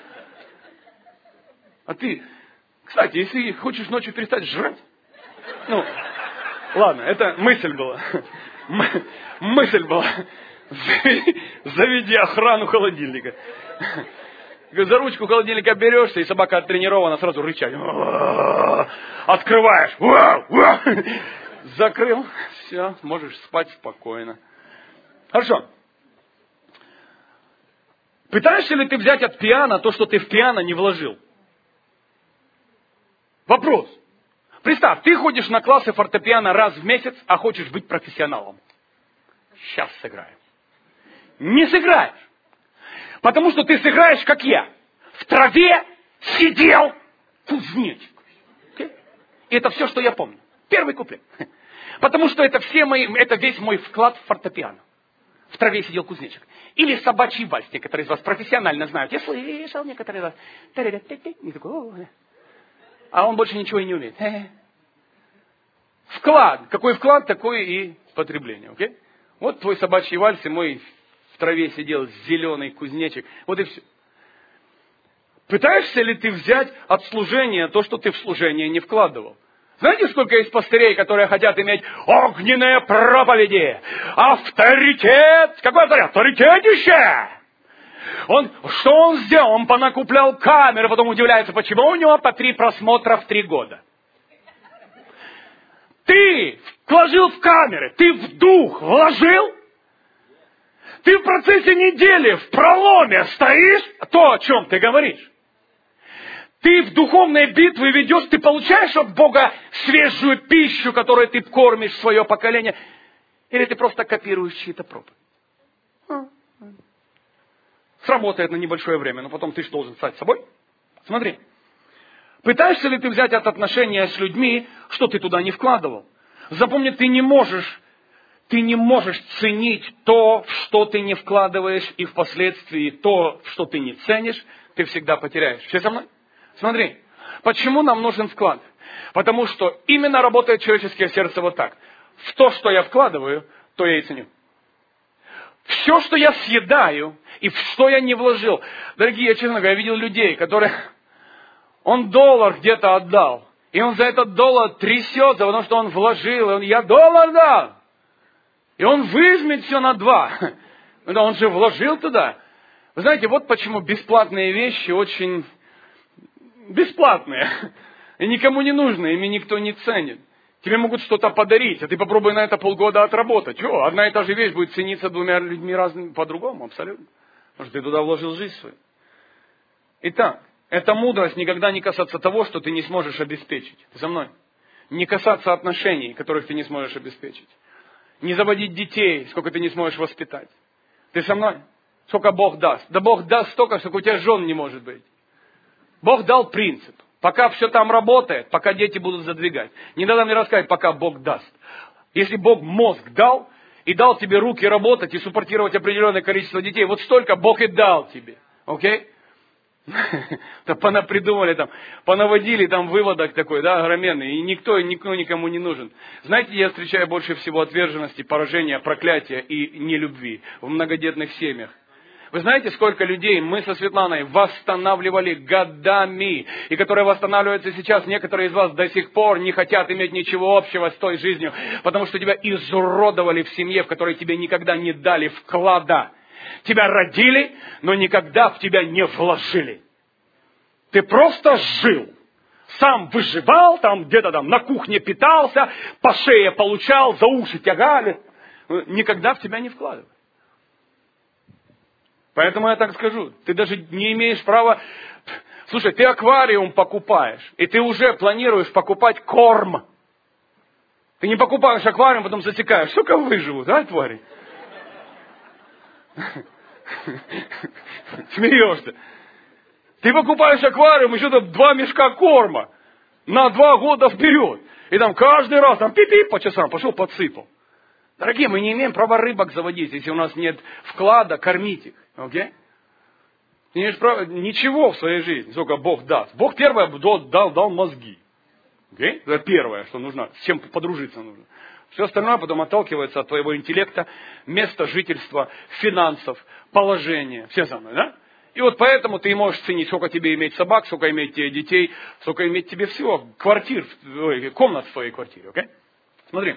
А ты, кстати, если хочешь ночью перестать жрать, ну, ладно, это мысль была. Мысль была. Заведи охрану холодильника. За ручку холодильника берешься, и собака оттренирована сразу рычать. Открываешь. Закрыл. Все, можешь спать спокойно. Хорошо. Пытаешься ли ты взять от пиано то, что ты в пиано не вложил? Вопрос. Представь, ты ходишь на классы фортепиано раз в месяц, а хочешь быть профессионалом. Сейчас сыграем. Не сыграешь. Потому что ты сыграешь, как я. В траве сидел кузнечик. Okay? И это все, что я помню. Первый куплет. Потому что это, все мои, это весь мой вклад в фортепиано. В траве сидел кузнечик. Или собачий вальс. Некоторые из вас профессионально знают. Я слышал некоторые из вас. А он больше ничего и не умеет. Вклад. Какой вклад, такое и потребление. Okay? Вот твой собачий вальс, и мой в траве сидел зеленый кузнечик. Вот и все. Пытаешься ли ты взять от служения то, что ты в служение не вкладывал? Знаете, сколько есть пастырей, которые хотят иметь огненные проповеди? Авторитет! Какой авторитет? Авторитетище! Он, что он сделал? Он понакуплял камеры, потом удивляется, почему у него по три просмотра в три года. Ты вложил в камеры, ты в дух вложил? Ты в процессе недели в проломе стоишь, то, о чем ты говоришь. Ты в духовные битвы ведешь, ты получаешь от Бога свежую пищу, которой ты кормишь свое поколение, или ты просто копируешь чьи-то проповеди? Сработает на небольшое время, но потом ты же должен стать собой. Смотри. Пытаешься ли ты взять от отношения с людьми, что ты туда не вкладывал? Запомни, ты не можешь, ты не можешь ценить то, что ты не вкладываешь, и впоследствии то, что ты не ценишь, ты всегда потеряешь. Все со мной? Смотри. Почему нам нужен вклад? Потому что именно работает человеческое сердце вот так. В то, что я вкладываю, то я и ценю. Все, что я съедаю, и в что я не вложил. Дорогие, я, честно говоря, я видел людей, которые... Он доллар где-то отдал. И он за этот доллар трясется, потому что он вложил. И он, я доллар дал. И он выжмет все на два. Но он же вложил туда. Вы знаете, вот почему бесплатные вещи очень бесплатные. И никому не нужны, ими никто не ценит. Тебе могут что-то подарить, а ты попробуй на это полгода отработать. Чего? Одна и та же вещь будет цениться двумя людьми разными по-другому, абсолютно. Потому что ты туда вложил жизнь свою. Итак, эта мудрость никогда не касаться того, что ты не сможешь обеспечить. Ты со мной? Не касаться отношений, которых ты не сможешь обеспечить. Не заводить детей, сколько ты не сможешь воспитать. Ты со мной? Сколько Бог даст? Да Бог даст столько, сколько у тебя жен не может быть. Бог дал принцип. Пока все там работает, пока дети будут задвигать. Не надо мне рассказать, пока Бог даст. Если Бог мозг дал, и дал тебе руки работать, и суппортировать определенное количество детей, вот столько Бог и дал тебе. Окей? Да понапридумали там, понаводили там выводок такой, да, огроменный, и никто, никто никому не нужен. Знаете, я встречаю больше всего отверженности, поражения, проклятия и нелюбви в многодетных семьях. Вы знаете, сколько людей мы со Светланой восстанавливали годами, и которые восстанавливаются сейчас, некоторые из вас до сих пор не хотят иметь ничего общего с той жизнью, потому что тебя изуродовали в семье, в которой тебе никогда не дали вклада. Тебя родили, но никогда в тебя не вложили. Ты просто жил. Сам выживал, там где-то там на кухне питался, по шее получал, за уши тягали. Никогда в тебя не вкладывали. Поэтому я так скажу, ты даже не имеешь права... Слушай, ты аквариум покупаешь, и ты уже планируешь покупать корм. Ты не покупаешь аквариум, потом засекаешь, сколько выживут, а, твари? Смеешься. Ты покупаешь аквариум, еще там два мешка корма на два года вперед. И там каждый раз там пи-пи по часам пошел подсыпал. Дорогие, мы не имеем права рыбок заводить, если у нас нет вклада, кормить их. Окей? Ты не имеешь права ничего в своей жизни, сколько Бог даст. Бог первое дал, дал мозги. Окей? Это первое, что нужно, с чем подружиться нужно. Все остальное потом отталкивается от твоего интеллекта, места жительства, финансов, положения. Все со мной, да? И вот поэтому ты можешь ценить, сколько тебе иметь собак, сколько иметь тебе детей, сколько иметь тебе всего, квартир, комнат в твоей квартире. Окей? Смотри.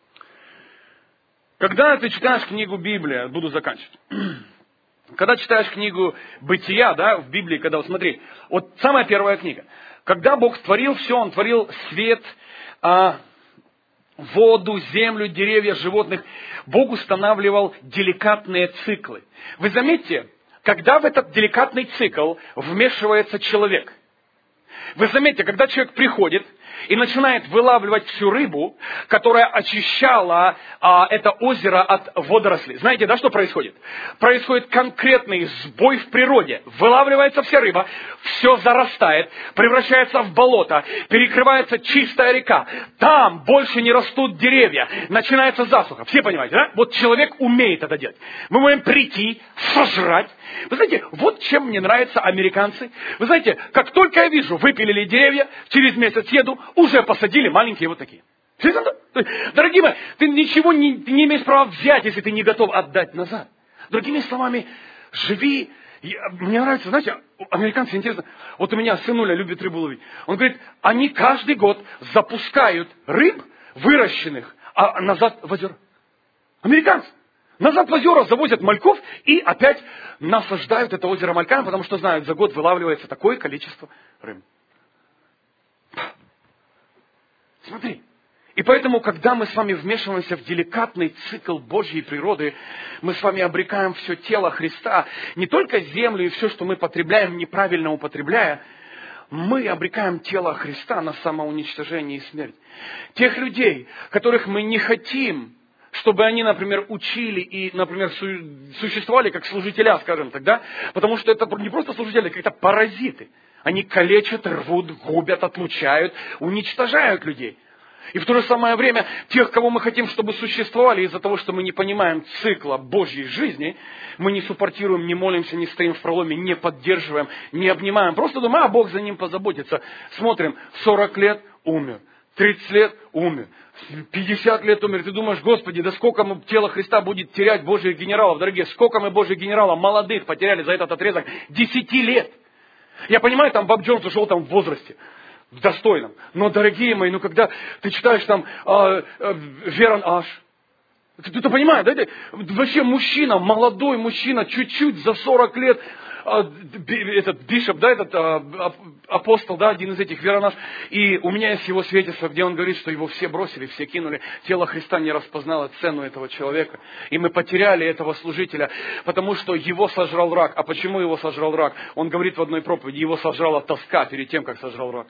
Когда ты читаешь книгу Библия, буду заканчивать. Когда читаешь книгу Бытия, да, в Библии, когда, вот смотри, вот самая первая книга. Когда Бог творил все, Он творил свет, а, воду, землю, деревья, животных. Бог устанавливал деликатные циклы. Вы заметьте, когда в этот деликатный цикл вмешивается человек. Вы заметьте, когда человек приходит и начинает вылавливать всю рыбу, которая очищала а, это озеро от водорослей. Знаете, да, что происходит? Происходит конкретный сбой в природе. Вылавливается вся рыба, все зарастает, превращается в болото, перекрывается чистая река. Там больше не растут деревья, начинается засуха. Все понимаете, да? Вот человек умеет это делать. Мы можем прийти, сожрать. Вы знаете, вот чем мне нравятся американцы. Вы знаете, как только я вижу, выпилили деревья, через месяц еду, уже посадили маленькие вот такие. Дорогие мои, ты ничего не, ты не имеешь права взять, если ты не готов отдать назад. Другими словами, живи. Я, мне нравится, знаете, американцы интересно. Вот у меня сынуля любит рыбу ловить. Он говорит, они каждый год запускают рыб, выращенных, а назад в озера. Американцы. Назад в озера завозят мальков и опять насаждают это озеро мальками, потому что знают, за год вылавливается такое количество рыб. Смотри. И поэтому, когда мы с вами вмешиваемся в деликатный цикл Божьей природы, мы с вами обрекаем все тело Христа, не только землю и все, что мы потребляем, неправильно употребляя, мы обрекаем тело Христа на самоуничтожение и смерть. Тех людей, которых мы не хотим чтобы они, например, учили и, например, су- существовали как служителя, скажем так, да? Потому что это не просто служители, это какие-то паразиты. Они калечат, рвут, губят, отлучают, уничтожают людей. И в то же самое время тех, кого мы хотим, чтобы существовали, из-за того, что мы не понимаем цикла Божьей жизни, мы не суппортируем, не молимся, не стоим в проломе, не поддерживаем, не обнимаем. Просто думаем, а Бог за ним позаботится. Смотрим, сорок лет умер, тридцать лет умер, пятьдесят лет умер. Ты думаешь, Господи, да сколько мы тело Христа будет терять Божьих генералов, дорогие, сколько мы Божьих генералов молодых потеряли за этот отрезок десяти лет. Я понимаю, там Боб Джонс ушел там в возрасте. Достойном. Но, дорогие мои, ну когда ты читаешь там э, э, Верон Аш, ты, ты, ты понимаешь, да, это вообще мужчина, молодой мужчина, чуть-чуть за сорок лет, э, этот бишоп, да, этот э, апостол, да, один из этих Верон Аш, и у меня есть его свидетельство, где он говорит, что его все бросили, все кинули, тело Христа не распознало цену этого человека, и мы потеряли этого служителя, потому что его сожрал рак. А почему его сожрал рак? Он говорит в одной проповеди, его сожрала тоска перед тем, как сожрал рак.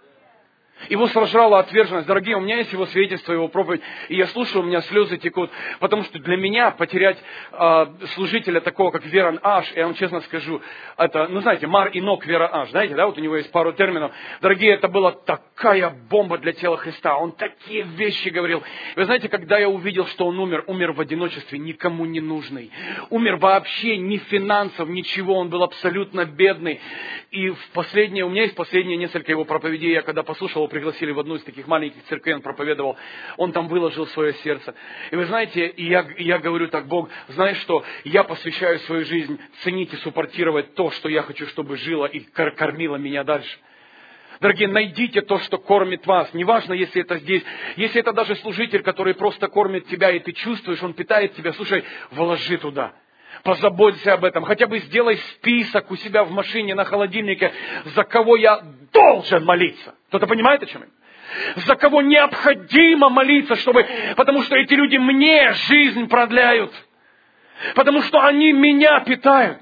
Его сожрала отверженность. Дорогие, у меня есть его свидетельство, его проповедь, и я слушаю, у меня слезы текут, потому что для меня потерять э, служителя такого, как Верон Аш, я вам честно скажу, это, ну знаете, Мар Инок Вера Аш, знаете, да, вот у него есть пару терминов. Дорогие, это была такая бомба для тела Христа, он такие вещи говорил. Вы знаете, когда я увидел, что он умер, умер в одиночестве, никому не нужный, умер вообще ни финансов, ничего, он был абсолютно бедный. И в последнее, у меня есть последние несколько его проповедей, я когда послушал, его пригласили в одну из таких маленьких церквей, он проповедовал, он там выложил свое сердце. И вы знаете, и я, и я говорю так, Бог, знаешь что, я посвящаю свою жизнь ценить и суппортировать то, что я хочу, чтобы жило и кормило меня дальше. Дорогие, найдите то, что кормит вас. Неважно, если это здесь, если это даже служитель, который просто кормит тебя, и ты чувствуешь, он питает тебя, слушай, вложи туда. Позаботься об этом. Хотя бы сделай список у себя в машине на холодильнике, за кого я должен молиться. Кто-то понимает, о чем я? За кого необходимо молиться, чтобы... потому что эти люди мне жизнь продляют. Потому что они меня питают.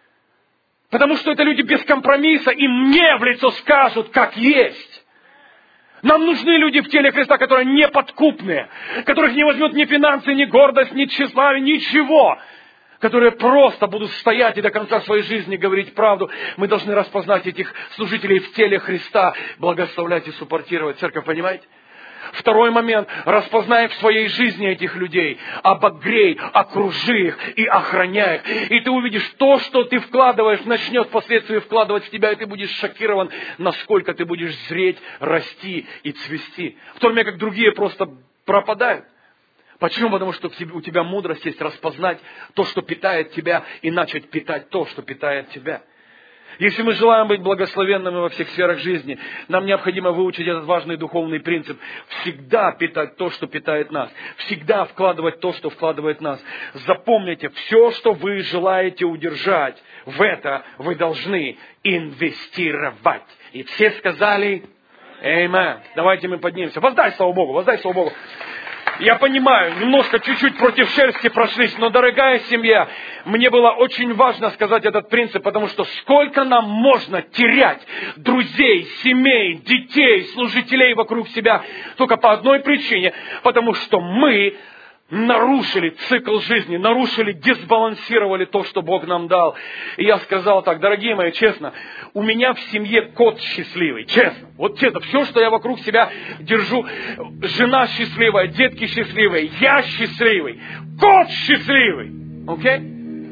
Потому что это люди без компромисса, и мне в лицо скажут, как есть. Нам нужны люди в теле Христа, которые неподкупные, которых не возьмет ни финансы, ни гордость, ни тщеславие, ничего. Которые просто будут стоять и до конца своей жизни говорить правду. Мы должны распознать этих служителей в теле Христа, благословлять и суппортировать. Церковь, понимаете? Второй момент. Распознай в своей жизни этих людей. Обогрей, окружи их и охраняй их. И ты увидишь, то, что ты вкладываешь, начнет впоследствии вкладывать в тебя, и ты будешь шокирован, насколько ты будешь зреть, расти и цвести. В то время как другие просто пропадают. Почему? Потому что у тебя мудрость есть распознать то, что питает тебя, и начать питать то, что питает тебя. Если мы желаем быть благословенными во всех сферах жизни, нам необходимо выучить этот важный духовный принцип. Всегда питать то, что питает нас. Всегда вкладывать то, что вкладывает нас. Запомните, все, что вы желаете удержать, в это вы должны инвестировать. И все сказали «Аминь». Давайте мы поднимемся. Воздай слава Богу, воздай слава Богу. Я понимаю, немножко чуть-чуть против шерсти прошлись, но, дорогая семья, мне было очень важно сказать этот принцип, потому что сколько нам можно терять друзей, семей, детей, служителей вокруг себя только по одной причине, потому что мы нарушили цикл жизни, нарушили, дисбалансировали то, что Бог нам дал. И я сказал так, дорогие мои, честно, у меня в семье кот счастливый, честно. Вот честно, все, что я вокруг себя держу, жена счастливая, детки счастливые, я счастливый, кот счастливый. Окей?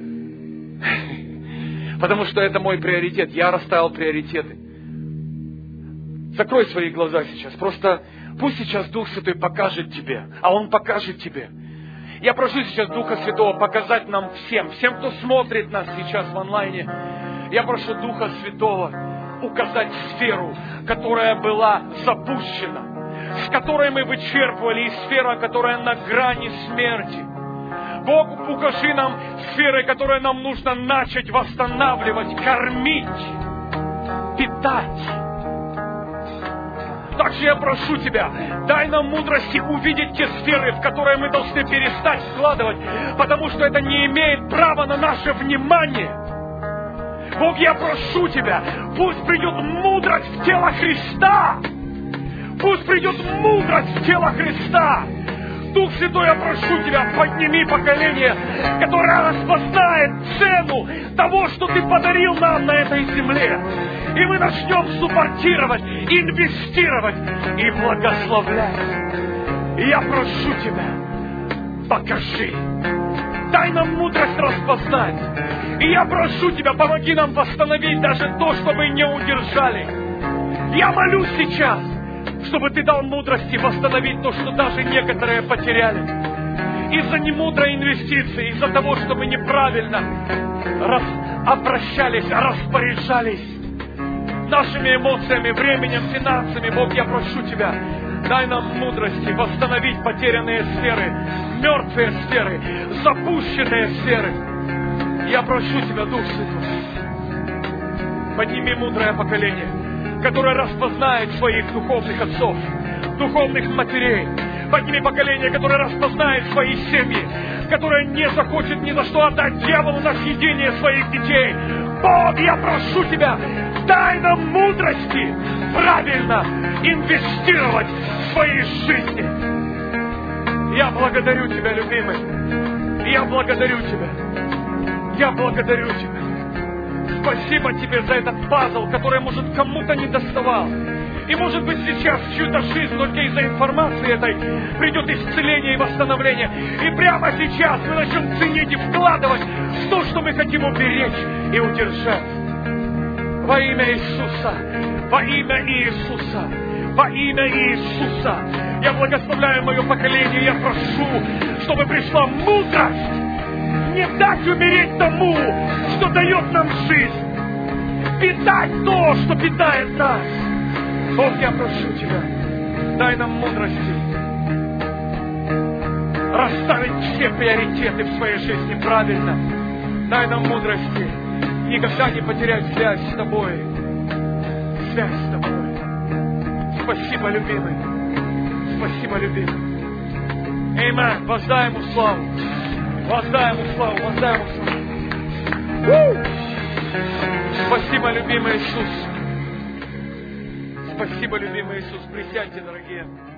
Потому что это мой приоритет, я расставил приоритеты. Закрой свои глаза сейчас, просто пусть сейчас Дух Святой покажет тебе, а Он покажет тебе. Я прошу сейчас Духа Святого показать нам всем, всем, кто смотрит нас сейчас в онлайне. Я прошу Духа Святого указать сферу, которая была запущена, с которой мы вычерпывали, и сфера, которая на грани смерти. Бог, укажи нам сферы, которые нам нужно начать восстанавливать, кормить, питать. Также я прошу Тебя, дай нам мудрости увидеть те сферы, в которые мы должны перестать вкладывать, потому что это не имеет права на наше внимание. Бог, я прошу Тебя, пусть придет мудрость в тело Христа. Пусть придет мудрость в тело Христа. Дух Святой, я прошу Тебя, подними поколение, которое распознает цену того, что Ты подарил нам на этой земле. И мы начнем суппортировать, инвестировать и благословлять. И я прошу Тебя, покажи. Дай нам мудрость распознать. И я прошу Тебя, помоги нам восстановить даже то, что мы не удержали. Я молюсь сейчас, чтобы Ты дал мудрости восстановить то, что даже некоторые потеряли. Из-за немудрой инвестиции, из-за того, что мы неправильно рас... обращались, распоряжались нашими эмоциями, временем, финансами. Бог, я прошу Тебя, дай нам мудрости восстановить потерянные сферы, мертвые сферы, запущенные сферы. Я прошу Тебя, Дух Святой, подними мудрое поколение, которое распознает своих духовных отцов, духовных матерей. Подними поколение, которое распознает свои семьи, которое не захочет ни за что отдать дьяволу на съедение своих детей. Бог, я прошу Тебя, дай нам мудрости правильно инвестировать в свои жизни. Я благодарю Тебя, любимый. Я благодарю Тебя. Я благодарю Тебя. Спасибо Тебе за этот пазл, который, может, кому-то не доставал. И, может быть, сейчас в чью-то жизнь только из-за информации этой придет исцеление и восстановление. И прямо сейчас мы начнем ценить и вкладывать в то, что мы хотим уберечь и удержать. Во имя Иисуса, во имя Иисуса, во имя Иисуса. Я благословляю мое поколение, я прошу, чтобы пришла мудрость. Не дать умереть тому, что дает нам жизнь. Питать то, что питает нас. Бог, я прошу Тебя, дай нам мудрости расставить все приоритеты в своей жизни правильно. Дай нам мудрости никогда не потерять связь с Тобой. Связь с Тобой. Спасибо, любимый. Спасибо, любимый. Аминь. Воздай Ему славу. Воздай Ему славу. Воздай Ему славу. Спасибо, любимый Иисус. Спасибо, любимый Иисус. Присядьте, дорогие.